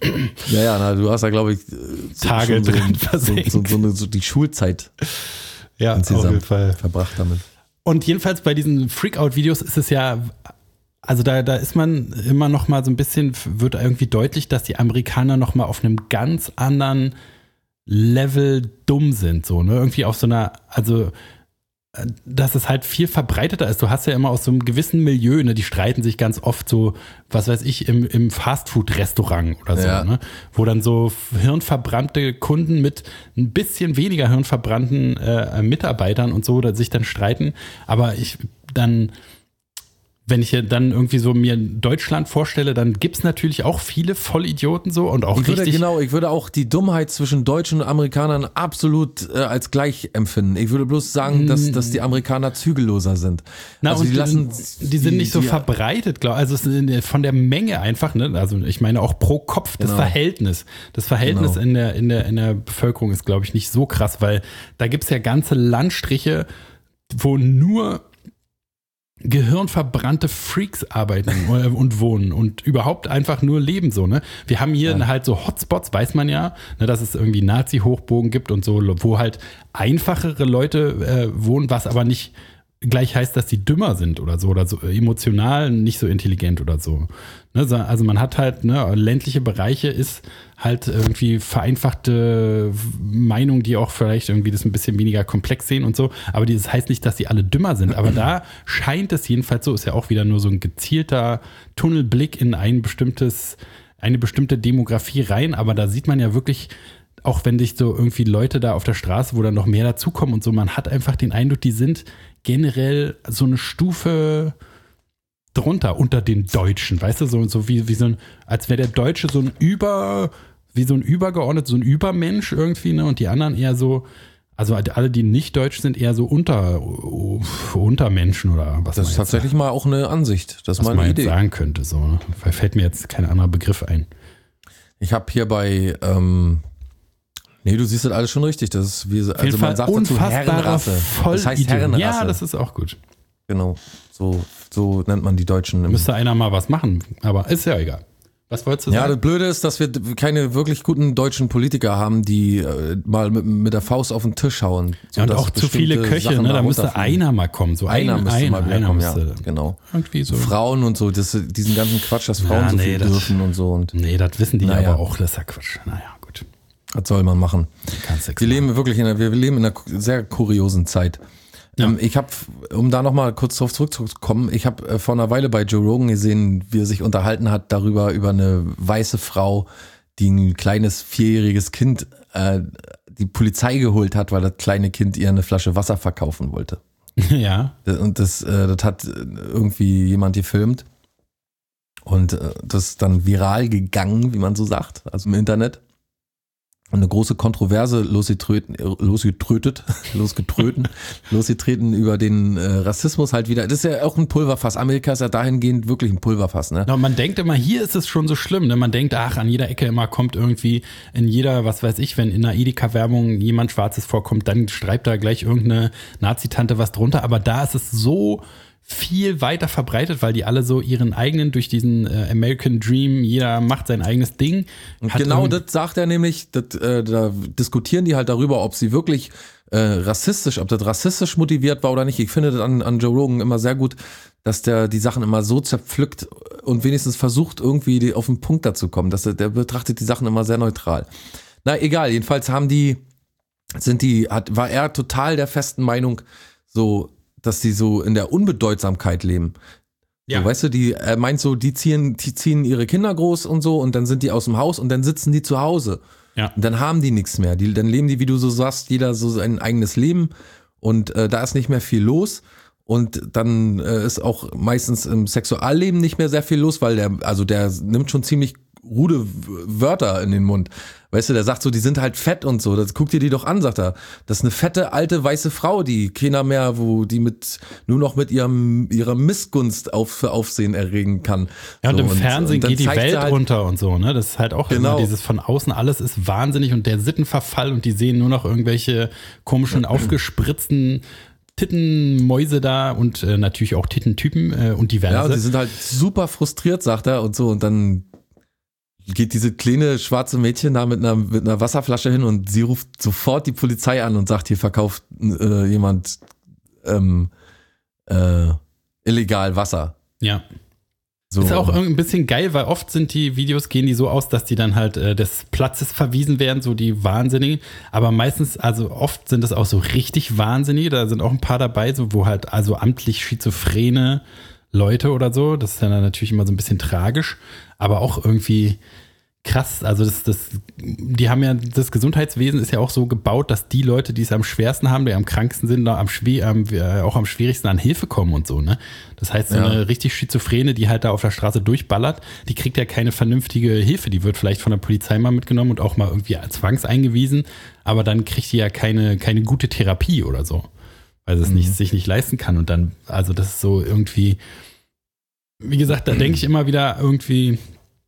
Ja, ja, na, du hast da, glaube ich, äh, so, Tage schon so, drin so, versenkt. so, so, eine, so die Schulzeit Ja, insgesamt verbracht damit. Und jedenfalls bei diesen Freakout-Videos ist es ja, also da, da ist man immer noch mal so ein bisschen, wird irgendwie deutlich, dass die Amerikaner noch mal auf einem ganz anderen Level dumm sind, so, ne? Irgendwie auf so einer, also dass es halt viel verbreiteter ist. Du hast ja immer aus so einem gewissen Milieu, ne, die streiten sich ganz oft so, was weiß ich, im, im Fastfood-Restaurant oder so, Ja. ne, wo dann so hirnverbrannte Kunden mit ein bisschen weniger hirnverbrannten äh, Mitarbeitern und so oder sich dann streiten. Aber ich dann, wenn ich ja dann irgendwie so mir Deutschland vorstelle, dann gibt's natürlich auch viele Vollidioten so und auch Ich würde, richtig. genau, ich würde auch die Dummheit zwischen Deutschen und Amerikanern absolut äh, als gleich empfinden. Ich würde bloß sagen, dass, dass die Amerikaner zügelloser sind. Na, also und die lassen, die sind nicht so die, verbreitet, glaube ich. Also es ist in der- von der Menge einfach, ne? Also ich meine auch pro Kopf das Genau. Verhältnis. Das Verhältnis Genau. in der, in der, in der Bevölkerung ist, glaube ich, nicht so krass, weil da gibt's ja ganze Landstriche, wo nur gehirnverbrannte Freaks arbeiten äh, und wohnen und überhaupt einfach nur leben so, ne? Wir haben hier Ja. halt so Hotspots, weiß man ja, ne, dass es irgendwie Nazi-Hochburgen gibt und so, wo halt einfachere Leute äh, wohnen, was aber nicht gleich heißt, dass die dümmer sind oder so oder so emotional nicht so intelligent oder so. Ne, so- also man hat halt, ne, ländliche Bereiche ist halt irgendwie vereinfachte Meinung, die auch vielleicht irgendwie das ein bisschen weniger komplex sehen und so. Aber das heißt nicht, dass die alle dümmer sind. Aber da scheint es jedenfalls so, ist ja auch wieder nur so ein gezielter Tunnelblick in ein bestimmtes, eine bestimmte Demografie rein. Aber da sieht man ja wirklich, auch wenn sich so irgendwie Leute da auf der Straße, wo dann noch mehr dazukommen und so, man hat einfach den Eindruck, die sind generell so eine Stufe drunter, unter den Deutschen, weißt du, so, so wie, wie so ein, als wäre der Deutsche so ein Über, wie so ein übergeordnet, so ein Übermensch irgendwie, ne, und die anderen eher so, also alle, die nicht deutsch sind, eher so unter, Untermenschen oder was das man ist tatsächlich mal auch eine Ansicht. Das ist was mal man eine jetzt Idee. sagen könnte, so, ne? Weil fällt mir jetzt kein anderer Begriff ein. Ich habe hier bei, ähm, nee, du siehst das alles schon richtig. Das ist wie, Auf jeden also Fall man sagt dazu unfassbare Herrenrasse. Das heißt Vollidioten. Herrenrasse. Ja, das ist auch gut. Genau. So, so nennt man die Deutschen. Im Müsste einer mal was machen, aber ist ja egal. Was wolltest du Ja, sagen? das Blöde ist, dass wir keine wirklich guten deutschen Politiker haben, die äh, mal mit, mit der Faust auf den Tisch hauen. Ja, und sodass auch zu viele bestimmte Köche, Sachen ne? Da müsste runterfliegen. einer mal kommen. So Einer ein, müsste einer, mal wieder einer kommen, ja, müsste genau. irgendwie so. Frauen und so, das, diesen ganzen Quatsch, dass Frauen Ja, so nee, viel das- dürfen und so. Und Nee, das wissen die Naja. aber auch, das ist ja Quatsch. Naja, gut. was soll man machen? Kannst nix Wir machen. leben wirklich in einer, wir leben in einer sehr kuriosen Zeit. Ja. Ähm, ich habe, um da nochmal kurz drauf zurückzukommen, ich habe äh, vor einer Weile bei Joe Rogan gesehen, wie er sich unterhalten hat darüber, über eine weiße Frau, die ein kleines vierjähriges Kind äh, die Polizei geholt hat, weil das kleine Kind ihr eine Flasche Wasser verkaufen wollte. Ja. Und das, äh, das hat irgendwie jemand gefilmt. Und äh, das ist dann viral gegangen, wie man so sagt, also im Internet. Und eine große Kontroverse losgetröten, losgetrötet, losgetröten, losgetreten über den äh, Rassismus halt wieder. Das ist ja auch ein Pulverfass. Amerika ist ja dahingehend wirklich ein Pulverfass, ne? Na, man denkt immer, hier ist es schon so schlimm. Ne? Man denkt, ach, an jeder Ecke immer kommt irgendwie in jeder, was weiß ich, wenn in einer Edeka-Werbung jemand Schwarzes vorkommt, dann schreibt da gleich irgendeine Nazi-Tante was drunter. Aber da ist es so viel weiter verbreitet, weil die alle so ihren eigenen, durch diesen äh, American Dream, jeder macht sein eigenes Ding. Und hat genau irgendwie- das sagt er nämlich, das, äh, da diskutieren die halt darüber, ob sie wirklich äh, rassistisch, ob das rassistisch motiviert war oder nicht. Ich finde das an, an Joe Rogan immer sehr gut, dass der die Sachen immer so zerpflückt und wenigstens versucht, irgendwie die, auf den Punkt dazu kommen. Dass der, der betrachtet die Sachen immer sehr neutral. Na egal, jedenfalls haben die, sind die, hat, war er total der festen Meinung, so, dass die so in der Unbedeutsamkeit leben. Ja. So, weißt du, die, er meint so, die ziehen, die ziehen ihre Kinder groß und so und dann sind die aus dem Haus und dann sitzen die zu Hause. Ja. Und dann haben die nichts mehr. Die, dann leben die, wie du so sagst, jeder so sein eigenes Leben und äh, da ist nicht mehr viel los. Und dann äh, ist auch meistens im Sexualleben nicht mehr sehr viel los, weil der, also der nimmt schon ziemlich rude Wörter in den Mund. Weißt du, der sagt so, die sind halt fett und so. Das guck dir die doch an, sagt er. Das ist eine fette, alte, weiße Frau, die keiner mehr, wo die mit, nur noch mit ihrem, ihrer Missgunst auf, Aufsehen erregen kann. Ja, und so, im Fernsehen dann geht die zeigt sie Welt halt, unter und so, ne? Das ist halt auch Genau. immer dieses von außen, alles ist wahnsinnig und der Sittenverfall und die sehen nur noch irgendwelche komischen, aufgespritzten Tittenmäuse da und äh, natürlich auch Tittentypen äh, und diverse. Ja, und die sind halt super frustriert, sagt er, und so. Und dann geht diese kleine schwarze Mädchen da mit einer, mit einer Wasserflasche hin und sie ruft sofort die Polizei an und sagt, hier verkauft äh, jemand ähm, äh, illegal Wasser. Ja. So. Ist auch ein bisschen geil, weil oft sind die Videos, gehen die so aus, dass die dann halt äh, des Platzes verwiesen werden, so die Wahnsinnigen. Aber meistens, also oft sind das auch so richtig Wahnsinnige. Da sind auch ein paar dabei, so wo halt also amtlich schizophrene Leute oder so. Das ist dann natürlich immer so ein bisschen tragisch, aber auch irgendwie krass. Also das, das, die haben ja, das Gesundheitswesen ist ja auch so gebaut, dass die Leute, die es am schwersten haben, die am kranksten sind, da am schwer, am, äh, auch am schwierigsten an Hilfe kommen und so, ne? Das heißt, so ja. eine richtig Schizophrene, die halt da auf der Straße durchballert, die kriegt ja keine vernünftige Hilfe. Die wird vielleicht von der Polizei mal mitgenommen und auch mal irgendwie zwangseingewiesen, aber dann kriegt die ja keine, keine gute Therapie oder so, weil sie es mhm. nicht, sich nicht leisten kann. Und dann, also das ist so irgendwie, wie gesagt, da denke ich immer wieder irgendwie,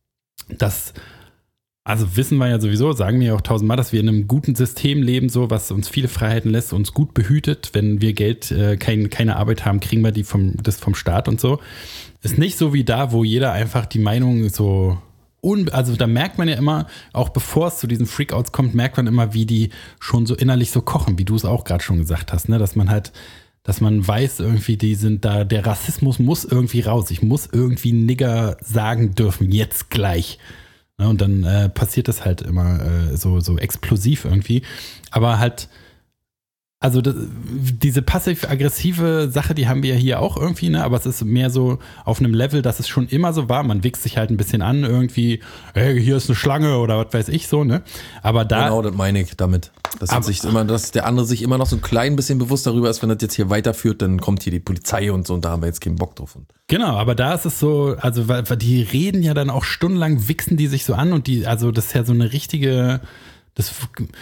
dass also wissen wir ja sowieso, sagen wir ja auch tausendmal, dass wir in einem guten System leben, so was uns viele Freiheiten lässt, uns gut behütet. Wenn wir Geld, äh, kein, keine Arbeit haben, kriegen wir die vom, das vom Staat und so. Ist nicht so wie da, wo jeder einfach die Meinung so, un, also da merkt man ja immer, auch bevor es zu diesen Freakouts kommt, merkt man immer, wie die schon so innerlich so kochen, wie du es auch gerade schon gesagt hast, ne? Dass man halt, dass man weiß irgendwie, die sind da, der Rassismus muss irgendwie raus. Ich muss irgendwie Nigger sagen dürfen, jetzt gleich. Und dann äh, passiert das halt immer äh, so, so explosiv irgendwie. Aber halt, also das, diese passiv-aggressive Sache, die haben wir ja hier auch irgendwie, ne? Aber es ist mehr so auf einem Level, dass es schon immer so war. Man wichst sich halt ein bisschen an, irgendwie, hey, hier ist eine Schlange oder was weiß ich so, ne? Aber da. Genau, das meine ich damit. Dass, aber, sich immer, dass der andere sich immer noch so ein klein bisschen bewusst darüber ist, wenn das jetzt hier weiterführt, dann kommt hier die Polizei und so und da haben wir jetzt keinen Bock drauf. Genau, aber da ist es so, also weil, weil die reden ja dann auch stundenlang, wichsen die sich so an und die, also das ist ja so eine richtige, das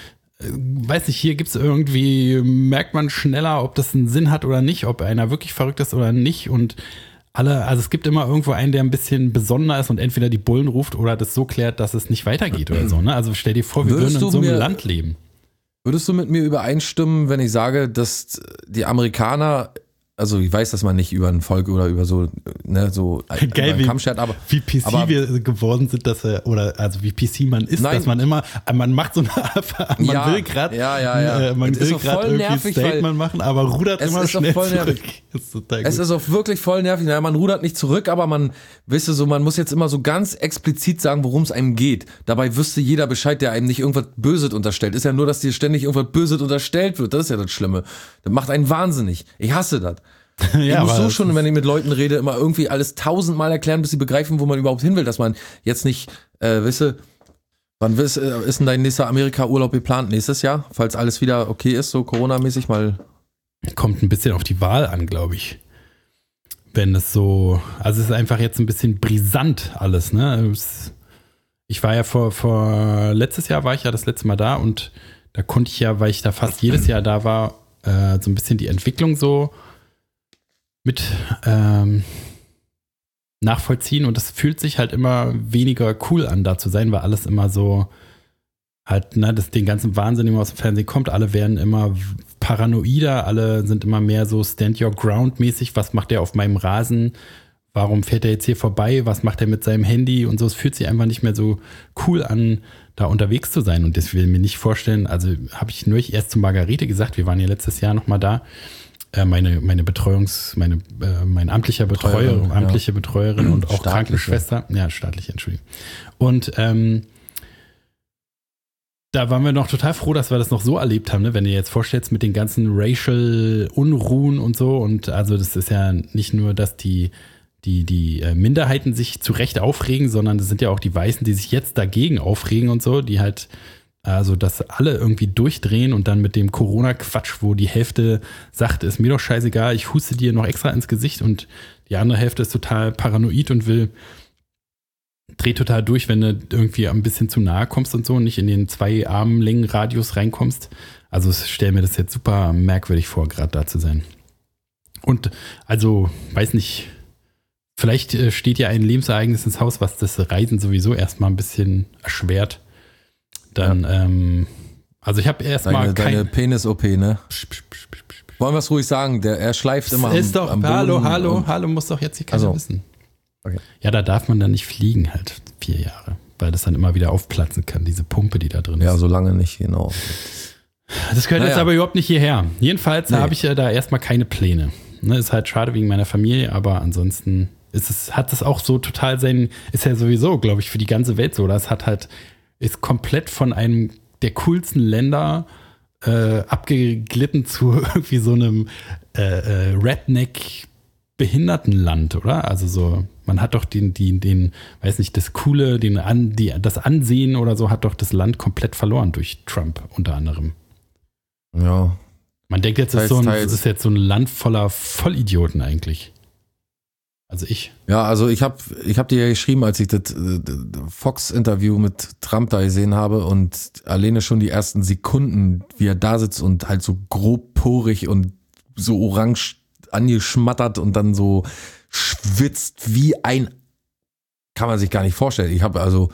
weiß nicht, hier gibt's irgendwie, merkt man schneller, ob das einen Sinn hat oder nicht, ob einer wirklich verrückt ist oder nicht und alle, also es gibt immer irgendwo einen, der ein bisschen besonder ist und entweder die Bullen ruft oder das so klärt, dass es nicht weitergeht oder so, ne? Also stell dir vor, wir Würdest würden in du so einem mir- Land leben. Würdest du mit mir übereinstimmen, wenn ich sage, dass die Amerikaner, also ich weiß, dass man nicht über ein Volk oder über so, ne, so Geil, über wie, Kamm schert, aber wie P C aber- wir geworden sind, dass er, oder also wie P C man ist, Nein. dass man immer, man macht so eine, man Ja, will gerade, ja, ja, ja. äh, man Es ist will doch gerade voll irgendwie nervig, weil Statement machen, aber rudert es immer ist doch schnell voll zurück. nervig. Das ist total es gut. ist auch wirklich voll nervig. Naja, man rudert nicht zurück, aber man, weißt du, so, man muss jetzt immer so ganz explizit sagen, worum es einem geht. Dabei wüsste jeder Bescheid, der einem nicht irgendwas Böses unterstellt. Ist ja nur, dass dir ständig irgendwas Böses unterstellt wird. Das ist ja das Schlimme. Das macht einen wahnsinnig. Ich hasse das. ja, ich muss aber so das schon, wenn ich mit Leuten rede, immer irgendwie alles tausendmal erklären, bis sie begreifen, wo man überhaupt hin will, dass man jetzt nicht, äh, weißt du, wann ist, äh, ist denn dein nächster Amerika-Urlaub geplant? Nächstes Jahr? Falls alles wieder okay ist, so Corona-mäßig mal. kommt ein bisschen auf die Wahl an, glaube ich. Wenn es so, also es ist einfach jetzt ein bisschen brisant alles, ne? Es, ich war ja vor, vor, letztes Jahr war ich ja das letzte Mal da und da konnte ich ja, weil ich da fast jedes Jahr da war, äh, so ein bisschen die Entwicklung so mit ähm, nachvollziehen und es fühlt sich halt immer weniger cool an, da zu sein, weil alles immer so halt, ne, das, den ganzen Wahnsinn, der immer aus dem Fernsehen kommt, alle werden immer paranoider, alle sind immer mehr so Stand Your Ground mäßig, was macht der auf meinem Rasen, warum fährt er jetzt hier vorbei, was macht er mit seinem Handy und so, es fühlt sich einfach nicht mehr so cool an, da unterwegs zu sein und das will ich mir nicht vorstellen, also habe ich nur erst zu Margarete gesagt, wir waren ja letztes Jahr nochmal da, äh, meine, meine Betreuungs, meine, äh, mein amtlicher Betreuer, Betreuerin, amtliche ja. Betreuerin und auch Staatliche. Krankenschwester, ja, staatliche, Entschuldigung. Und ähm, da waren wir noch total froh, dass wir das noch so erlebt haben, ne? Wenn du dir jetzt vorstellst mit den ganzen Racial Unruhen und so und also das ist ja nicht nur, dass die die die äh, Minderheiten sich zu Recht aufregen, sondern das sind ja auch die Weißen, die sich jetzt dagegen aufregen und so, die halt also dass alle irgendwie durchdrehen und dann mit dem Corona-Quatsch, wo die Hälfte sagt, ist mir doch scheißegal, ich huste dir noch extra ins Gesicht und die andere Hälfte ist total paranoid und will dreht total durch, wenn du irgendwie ein bisschen zu nahe kommst und so und nicht in den zwei Armlängen-Radius reinkommst. Also ich stelle mir das jetzt super merkwürdig vor, gerade da zu sein. Und also, weiß nicht, vielleicht äh, steht ja ein Lebensereignis ins Haus, was das Reisen sowieso erstmal ein bisschen erschwert. Dann, ja. ähm, also ich habe erstmal Deine, deine kein... Penis-O P, ne? Wollen wir es ruhig sagen? Der, er schleift immer ist am, doch, am Boden. hallo, hallo, und- hallo, muss doch jetzt hier keiner Also. wissen. Okay. Ja, da darf man dann nicht fliegen halt vier Jahre, weil das dann immer wieder aufplatzen kann, diese Pumpe, die da drin Ja, ist. so lange nicht, genau. Das gehört Naja. jetzt aber überhaupt nicht hierher. Jedenfalls Nee. habe ich ja da erstmal keine Pläne. Ne, ist halt schade wegen meiner Familie, aber ansonsten ist es, hat es auch so total sein, ist ja sowieso, glaube ich, für die ganze Welt so. Das hat halt, ist komplett von einem der coolsten Länder äh, abgeglitten zu irgendwie so einem äh, äh, Redneck-Behindertenland, oder? Also so, man hat doch den, den, den, weiß nicht, das Coole, den An, die, das Ansehen oder so hat doch das Land komplett verloren durch Trump unter anderem. Ja. Man denkt jetzt, es ist, so ein, es ist jetzt so ein Land voller Vollidioten eigentlich. Also ich. Ja, also ich habe ich hab dir ja geschrieben, als ich das äh, Fox-Interview mit Trump da gesehen habe und alleine schon die ersten Sekunden, wie er da sitzt und halt so grobporig und so orange angeschmattert und dann so schwitzt wie ein, kann man sich gar nicht vorstellen. Ich habe also,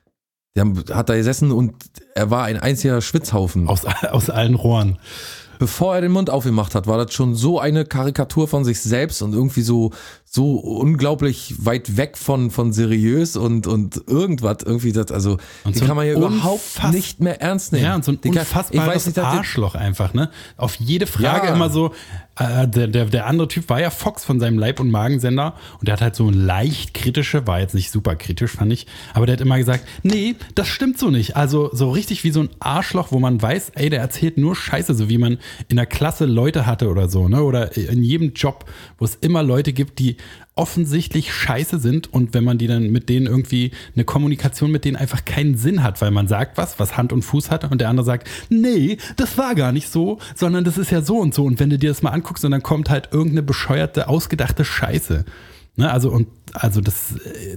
der hat da gesessen und er war ein einziger Schwitzhaufen. Aus, aus allen Rohren. Bevor er den Mund aufgemacht hat, war das schon so eine Karikatur von sich selbst und irgendwie so, so unglaublich weit weg von, von seriös und, und irgendwas, irgendwie das, also, und die so kann man ja überhaupt unfass- nicht mehr ernst nehmen. Ja, und so ein Die kann- unfassbares ich weiß nicht, dass die- Arschloch einfach, ne? Auf jede Frage Ja. immer so, äh, der, der, der andere Typ war ja Fox von seinem Leib- und Magensender und der hat halt so leicht kritische, war jetzt nicht super kritisch, fand ich, aber der hat immer gesagt, nee, das stimmt so nicht. Also so richtig wie so ein Arschloch, wo man weiß, ey, der erzählt nur Scheiße, so wie man in der Klasse Leute hatte oder so, ne? Oder in jedem Job, wo es immer Leute gibt, die offensichtlich scheiße sind und wenn man die dann mit denen irgendwie eine Kommunikation mit denen einfach keinen Sinn hat, weil man sagt was, was Hand und Fuß hat und der andere sagt, nee, das war gar nicht so, sondern das ist ja so und so und wenn du dir das mal anguckst und dann kommt halt irgendeine bescheuerte, ausgedachte Scheiße. Ne, also und also das,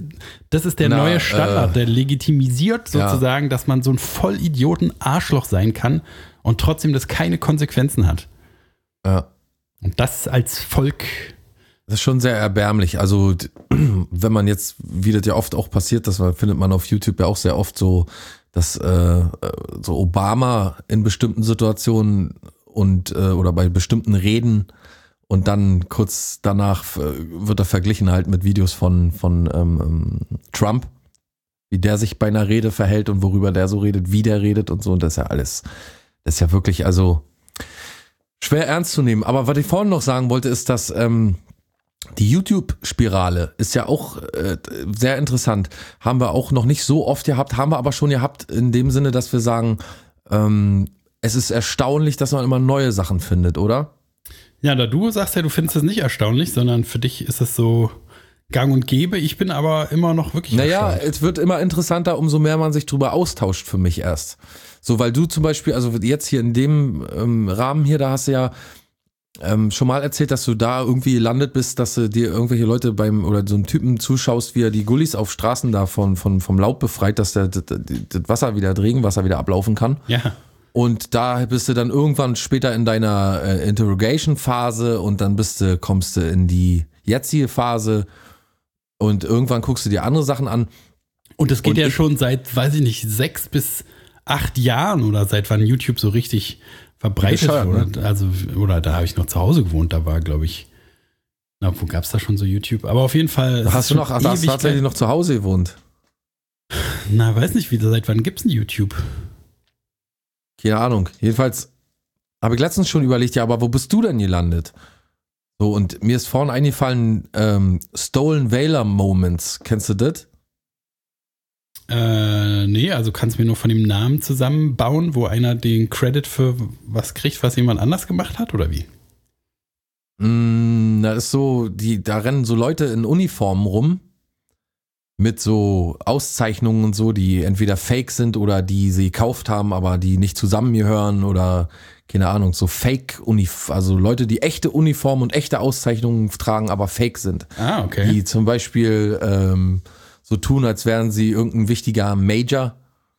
das ist der Na, neue Standard, äh, der legitimisiert ja. sozusagen, dass man so ein Vollidioten Arschloch sein kann und trotzdem das keine Konsequenzen hat. Ja. Und das als Volk. Das ist schon sehr erbärmlich. Also, d- wenn man jetzt, wie das ja oft auch passiert, das findet man auf YouTube ja auch sehr oft so, dass äh, so Obama in bestimmten Situationen und äh, oder bei bestimmten Reden und dann kurz danach äh, wird er verglichen halt mit Videos von, von ähm, Trump, wie der sich bei einer Rede verhält und worüber der so redet, wie der redet und so. Und das ist ja alles, das ist ja wirklich, also schwer ernst zu nehmen. Aber was ich vorhin noch sagen wollte, ist, dass ähm, die YouTube-Spirale ist ja auch äh, sehr interessant. Haben wir auch noch nicht so oft gehabt, haben wir aber schon gehabt in dem Sinne, dass wir sagen, ähm, es ist erstaunlich, dass man immer neue Sachen findet, oder? Ja, da du sagst ja, du findest es nicht erstaunlich, sondern für dich ist es so gang und gäbe. Ich bin aber immer noch wirklich Naja, erstaunt. es wird immer interessanter, umso mehr man sich drüber austauscht für mich erst. So, weil du zum Beispiel, also jetzt hier in dem ähm, Rahmen hier, da hast du ja ähm, schon mal erzählt, dass du da irgendwie gelandet bist, dass du dir irgendwelche Leute beim, oder so einen Typen zuschaust, wie er die Gullis auf Straßen da von, von, vom Laub befreit, dass der, das, das Wasser wieder, das Regenwasser wieder ablaufen kann. Ja. Und da bist du dann irgendwann später in deiner äh, Interrogation-Phase und dann bist du, kommst du in die jetzige Phase und irgendwann guckst du dir andere Sachen an. Und es geht Und ja ich- schon seit, weiß ich nicht, sechs bis acht Jahren oder seit wann YouTube so richtig verbreitet Bescheuert, wurde. Also, oder da habe ich noch zu Hause gewohnt, da war, glaube ich, na, wo gab es da schon so YouTube? Aber auf jeden Fall. Da hast du noch, ach, da hast du tatsächlich noch zu Hause gewohnt. Na, weiß nicht, wie, seit wann gibt's denn YouTube? Keine Ahnung. Jedenfalls habe ich letztens schon überlegt, ja, aber wo bist du denn gelandet? So, und mir ist vorhin eingefallen, ähm, Stolen Valor Moments. Kennst du das? Äh, nee, also kannst du mir nur von dem Namen zusammenbauen, wo einer den Credit für was kriegt, was jemand anders gemacht hat, oder wie? Mm, das ist so, die, da rennen so Leute in Uniformen rum mit so Auszeichnungen und so, die entweder fake sind oder die sie gekauft haben, aber die nicht zusammengehören oder keine Ahnung, so Fake-Uniformen, also Leute, die echte Uniformen und echte Auszeichnungen tragen, aber fake sind. Ah, okay. Die zum Beispiel ähm, so tun, als wären sie irgendein wichtiger Major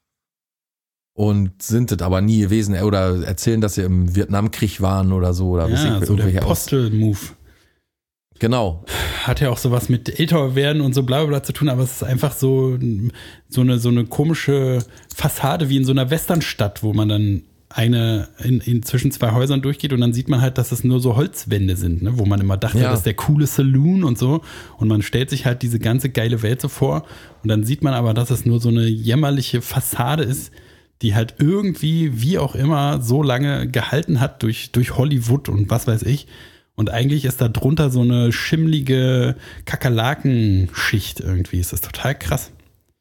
und sind es aber nie gewesen oder erzählen, dass sie im Vietnamkrieg waren oder so. Oder weiß Ja, ich, so der irgendwelche Aus- Postel-Move. Genau. Hat ja auch sowas mit älter werden und so bla bla zu tun, aber es ist einfach so, so, eine, so eine komische Fassade wie in so einer Westernstadt, wo man dann eine in, in zwischen zwei Häusern durchgeht und dann sieht man halt, dass es nur so Holzwände sind, ne? Wo man immer dachte, Ja. das ist der coole Saloon und so. Und man stellt sich halt diese ganze geile Welt so vor und dann sieht man aber, dass es nur so eine jämmerliche Fassade ist, die halt irgendwie, wie auch immer, so lange gehalten hat durch, durch Hollywood und was weiß ich. Und eigentlich ist da drunter so eine schimmlige Kakerlakenschicht irgendwie. Es ist total krass.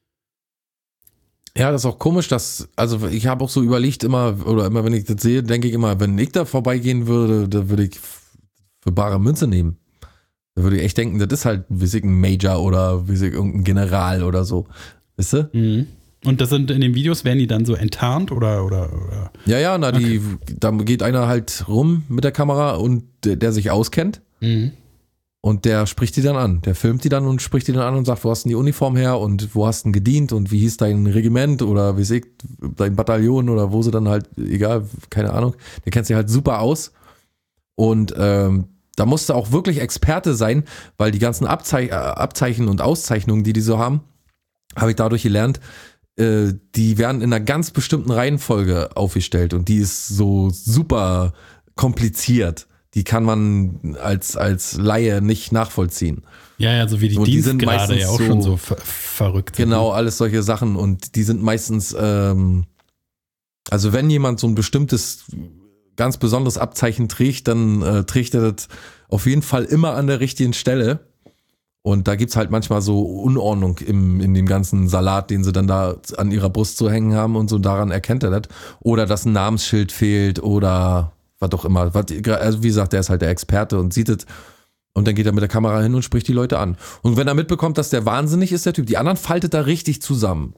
Ja, das ist auch komisch, dass, also ich habe auch so überlegt immer, oder immer wenn ich das sehe, denke ich immer, wenn ich da vorbeigehen würde, da würde ich für bare Münze nehmen. Da würde ich echt denken, das ist halt, weiß ich, ein Major oder weiß ich, irgendein General oder so. Weißt du? Mhm. Und das sind in den Videos, werden die dann so enttarnt oder, oder, oder? Ja, ja, na, die, Okay. da geht einer halt rum mit der Kamera und der, der sich auskennt. Mhm. Und der spricht die dann an. Der filmt die dann und spricht die dann an und sagt, wo hast denn die Uniform her und wo hast denn gedient und wie hieß dein Regiment oder wie ich, dein Bataillon oder wo sie dann halt, egal, keine Ahnung. Der kennt sich halt super aus. Und ähm, da musste auch wirklich Experte sein, weil die ganzen Abzei- Abzeichen und Auszeichnungen, die die so haben, habe ich dadurch gelernt, äh, die werden in einer ganz bestimmten Reihenfolge aufgestellt und die ist so super kompliziert. Die kann man als, als Laie nicht nachvollziehen. Ja, ja, so wie die Und die sind Dienstgrade meistens ja auch so- schon so ver verrückt sind. Genau, alles solche Sachen und die sind meistens, ähm, also wenn jemand so ein bestimmtes, ganz besonderes Abzeichen trägt, dann äh, trägt er das auf jeden Fall immer an der richtigen Stelle. Und da gibt's halt manchmal so Unordnung im, in dem ganzen Salat, den sie dann da an ihrer Brust zu hängen haben und so, daran erkennt er das. Oder dass ein Namensschild fehlt oder was auch immer. Was, also wie gesagt, der ist halt der Experte und sieht es. Und dann geht er mit der Kamera hin und spricht die Leute an. Und wenn er mitbekommt, dass der wahnsinnig ist, der Typ, die anderen faltet da richtig zusammen.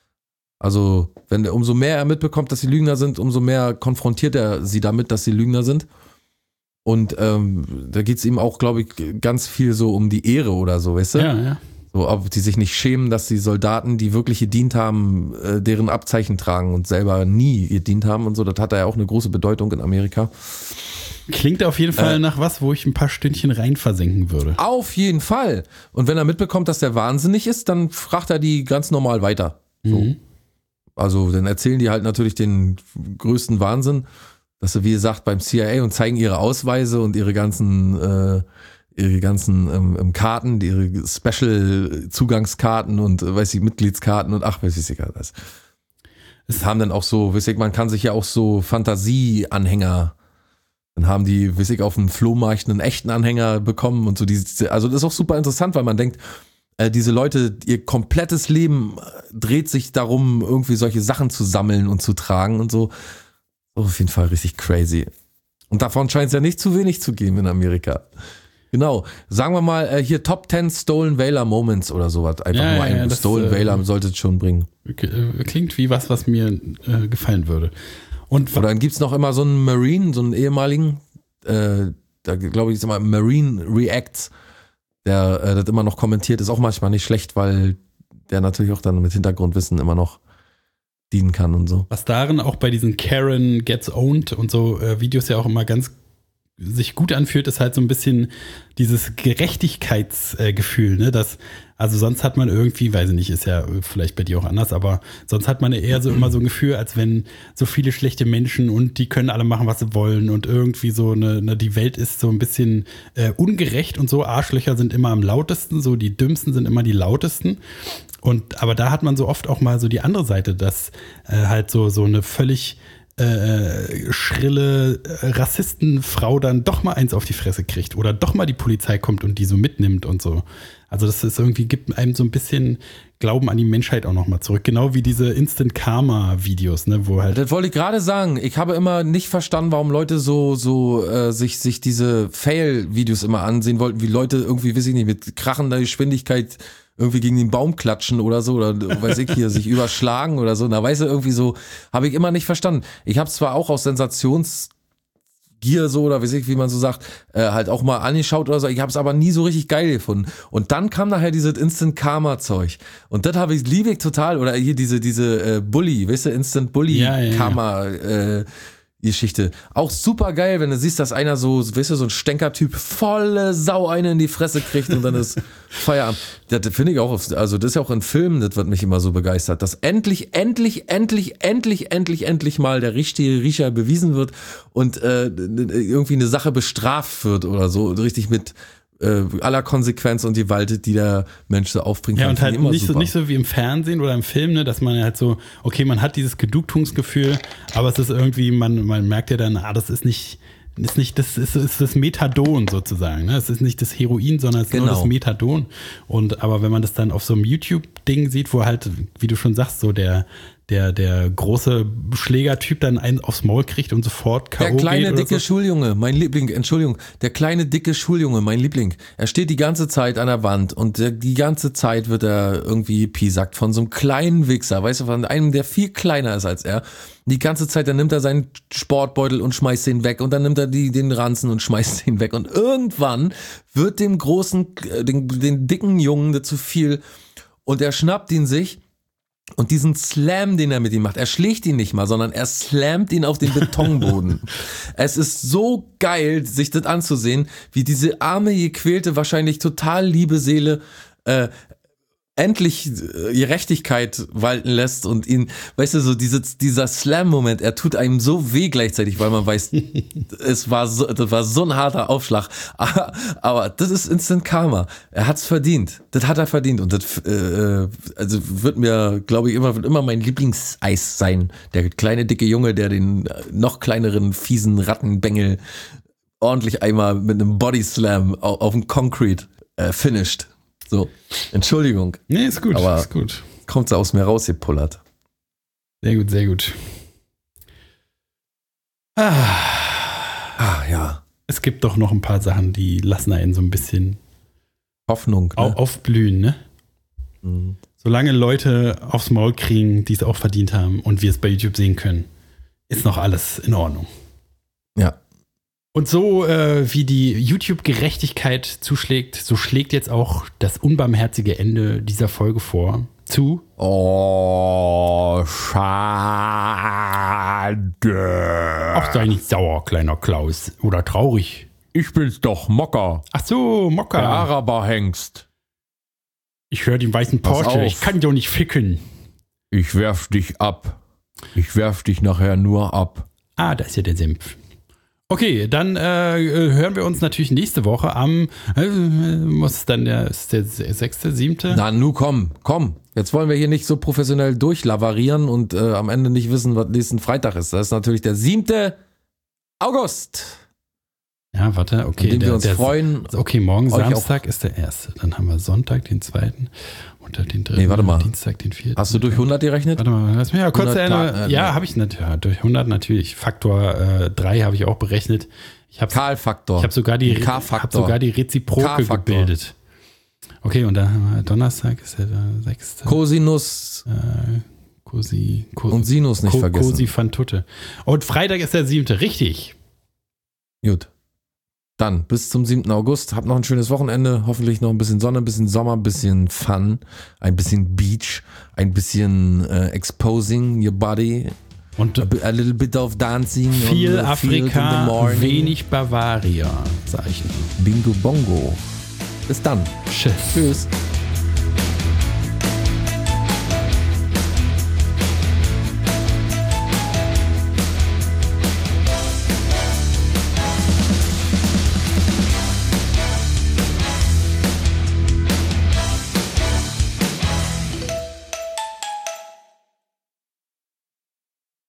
Also, wenn der, umso mehr er mitbekommt, dass sie Lügner sind, umso mehr konfrontiert er sie damit, dass sie Lügner sind. Und ähm, da geht's ihm auch, glaube ich, ganz viel so um die Ehre oder so, weißt du? Ja, ja. So, ob die sich nicht schämen, dass die Soldaten, die wirklich gedient haben, äh, deren Abzeichen tragen und selber nie gedient haben und so. Das hat da ja auch eine große Bedeutung in Amerika. Klingt auf jeden Fall Äh. nach was, wo ich ein paar Stündchen rein versenken würde. Auf jeden Fall. Und wenn er mitbekommt, dass der wahnsinnig ist, dann fragt er die ganz normal weiter. So. Mhm. Also dann erzählen die halt natürlich den größten Wahnsinn, dass sie, wie gesagt, beim C I A und zeigen ihre Ausweise und ihre ganzen, äh, ihre ganzen ähm, Karten, ihre Special-Zugangskarten und, äh, weiß ich, Mitgliedskarten und ach, weiß ich nicht, alles. Es haben dann auch so, weiß ich, man kann sich ja auch so Fantasie-Anhänger, dann haben die, weiß ich, auf dem Flohmarkt einen echten Anhänger bekommen und so. Diese, also das ist auch super interessant, weil man denkt, äh, diese Leute, ihr komplettes Leben dreht sich darum, irgendwie solche Sachen zu sammeln und zu tragen und so. Oh, auf jeden Fall richtig crazy. Und davon scheint es ja nicht zu wenig zu geben in Amerika. Genau. Sagen wir mal, äh, hier Top zehn Stolen Valor Moments oder sowas. Einfach Ja, nur ja, ein ja, das, Stolen äh, Valor sollte es schon bringen. Klingt wie was, was mir äh, gefallen würde. Und Oder dann gibt's noch immer so einen Marine, so einen ehemaligen, äh, da glaube ich ist immer Marine Reacts, der äh, das immer noch kommentiert, ist auch manchmal nicht schlecht, weil der natürlich auch dann mit Hintergrundwissen immer noch dienen kann und so. was darin auch bei diesen Karen Gets Owned und so äh, Videos ja auch immer ganz sich gut anfühlt, ist halt so ein bisschen dieses Gerechtigkeitsgefühl, äh, ne, dass, also sonst hat man irgendwie, weiß ich nicht, ist ja vielleicht bei dir auch anders, aber sonst hat man eher so immer so ein Gefühl, als wenn so viele schlechte Menschen und die können alle machen, was sie wollen und irgendwie so eine, ne, die Welt ist so ein bisschen äh, ungerecht und so, Arschlöcher sind immer am lautesten, so die dümmsten sind immer die lautesten. Und aber da hat man so oft auch mal so die andere Seite, dass äh, halt so so eine völlig äh, schrille äh, Rassistenfrau dann doch mal eins auf die Fresse kriegt oder doch mal die Polizei kommt und die so mitnimmt und so. Also das ist irgendwie, gibt einem so ein bisschen Glauben an die Menschheit auch nochmal zurück. Genau wie diese Instant-Karma-Videos, ne, wo halt. Das wollte ich gerade sagen. Ich habe immer nicht verstanden, warum Leute so so äh, sich sich diese Fail-Videos immer ansehen wollten, wie Leute irgendwie, weiß ich nicht, mit krachender Geschwindigkeit irgendwie gegen den Baum klatschen oder so, oder weiß ich hier, sich überschlagen oder so. Na, weißt du, irgendwie so, habe ich immer nicht verstanden. Ich habe zwar auch aus Sensationsgier so, oder weiß ich, wie man so sagt, äh, halt auch mal angeschaut oder so, ich habe es aber nie so richtig geil gefunden. Und dann kam nachher dieses Instant-Karma-Zeug. Und das habe ich, liebe ich total, oder hier diese, diese äh, Bully, weißt du, Instant-Bully-Karma, Ja, ja, äh, Geschichte. Auch super geil, wenn du siehst, dass einer so, weißt du, so ein Stänkertyp volle Sau eine in die Fresse kriegt und dann ist Feierabend. Das finde ich auch, also das ist ja auch in Filmen, das wird mich immer so begeistert, dass endlich, endlich, endlich, endlich, endlich, endlich mal der richtige Riecher bewiesen wird und äh, irgendwie eine Sache bestraft wird oder so, richtig mit äh, aller Konsequenz und Gewalt, die der Mensch so aufbringt. Ja, und Finde ich halt immer nicht so, super. nicht so wie im Fernsehen oder im Film, ne, dass man halt so, okay, man hat dieses Genugtuungsgefühl, aber es ist irgendwie, man, man merkt ja dann, ah, das ist nicht, ist nicht das, ist, ist das Methadon sozusagen. Ne? Es ist nicht das Heroin, sondern es ist Genau. nur das Methadon. Und aber wenn man das dann auf so einem YouTube-Ding sieht, wo halt, wie du schon sagst, so der, der, der große Schlägertyp dann einen aufs Maul kriegt und sofort K O Der kleine, geht oder dicke so. Schuljunge, mein Liebling, Entschuldigung, der kleine, dicke Schuljunge, mein Liebling, er steht die ganze Zeit an der Wand und der, die ganze Zeit wird er irgendwie piesackt von so einem kleinen Wichser, weißt du, von einem, der viel kleiner ist als er. Die ganze Zeit, dann nimmt er seinen Sportbeutel und schmeißt den weg und dann nimmt er die, den Ranzen und schmeißt den weg und irgendwann wird dem großen, äh, den, den dicken Jungen das zu viel und er schnappt ihn sich. Und diesen Slam, den er mit ihm macht, er schlägt ihn nicht mal, sondern er slammt ihn auf den Betonboden. Es ist so geil, sich das anzusehen, wie diese arme, gequälte, wahrscheinlich total liebe Seele äh, endlich äh, Gerechtigkeit walten lässt und ihn, weißt du, so diese, dieser Slam-Moment, er tut einem so weh gleichzeitig, weil man weiß, es war so, das war so ein harter Aufschlag, aber, aber das ist Instant Karma. Er hat's verdient. Das hat er verdient und das äh, also wird mir, glaube ich, immer, wird immer mein Lieblingseis sein. Der kleine, dicke Junge, der den noch kleineren, fiesen Rattenbengel ordentlich einmal mit einem Bodyslam auf, auf dem Concrete äh, finisht. So, Entschuldigung. Nee, ist gut, Aber ist gut. Kommt sie aus mir rausgepullert. Sehr gut, sehr gut. Ah, Ah, ja. es gibt doch noch ein paar Sachen, die lassen einen so ein bisschen Hoffnung. au- Ne? aufblühen, ne? Mhm. Solange Leute aufs Maul kriegen, die es auch verdient haben und wir es bei YouTube sehen können, ist noch alles in Ordnung. Ja. Und so äh, wie die YouTube-Gerechtigkeit zuschlägt, so schlägt jetzt auch das unbarmherzige Ende dieser Folge vor. Zu. Oh, schade. Ach, sei nicht sauer, kleiner Klaus. Oder traurig. Ich bin's doch, Mocker. Ach so, Der Mokka. Araberhengst. Ich höre den weißen Pass Porsche. auf. Ich kann doch nicht ficken. Ich werf dich ab. Ich werf dich nachher nur ab. Ah, da ist ja der Senf. Okay, dann äh, hören wir uns natürlich nächste Woche am, äh, muss dann der, ist der sechste, siebte? Na, nu komm, komm. Jetzt wollen wir hier nicht so professionell durchlavarieren und äh, am Ende nicht wissen, was nächsten Freitag ist. Das ist natürlich der siebte August. Ja, warte, okay. An dem der, wir uns der, freuen. Okay, morgen euch Samstag ist der erste. Dann haben wir Sonntag den zweiten und dann den dritten. Nee, warte mal. Dienstag den vierten. Hast du durch hundert gerechnet? Warte mal, lass mich ja kurz hundert eine, Tag, äh, Ja, nee. habe ich natürlich. Ja, durch hundert natürlich. Faktor äh, drei habe ich auch berechnet. Ich habe Karl-Faktor. ich hab sogar, die Re- K-Faktor. hab sogar die Reziproke K-Faktor. gebildet. Okay, und dann haben wir Donnerstag ist ja der sechste. Cosinus äh, Cosi, Cosi, und Sinus nicht Co- vergessen. Cosi van Tutte. Und Freitag ist der siebte. Richtig. Gut. Dann bis zum siebten August. Habt noch ein schönes Wochenende. Hoffentlich noch ein bisschen Sonne, ein bisschen Sommer, ein bisschen Fun, ein bisschen Beach, ein bisschen äh, exposing your body, Und a, bi- a little bit of dancing. viel on the field in the Afrika, morning. wenig Bavaria, sag ich nur. Bingo Bongo. Bis dann. Tschüss. Tschüss.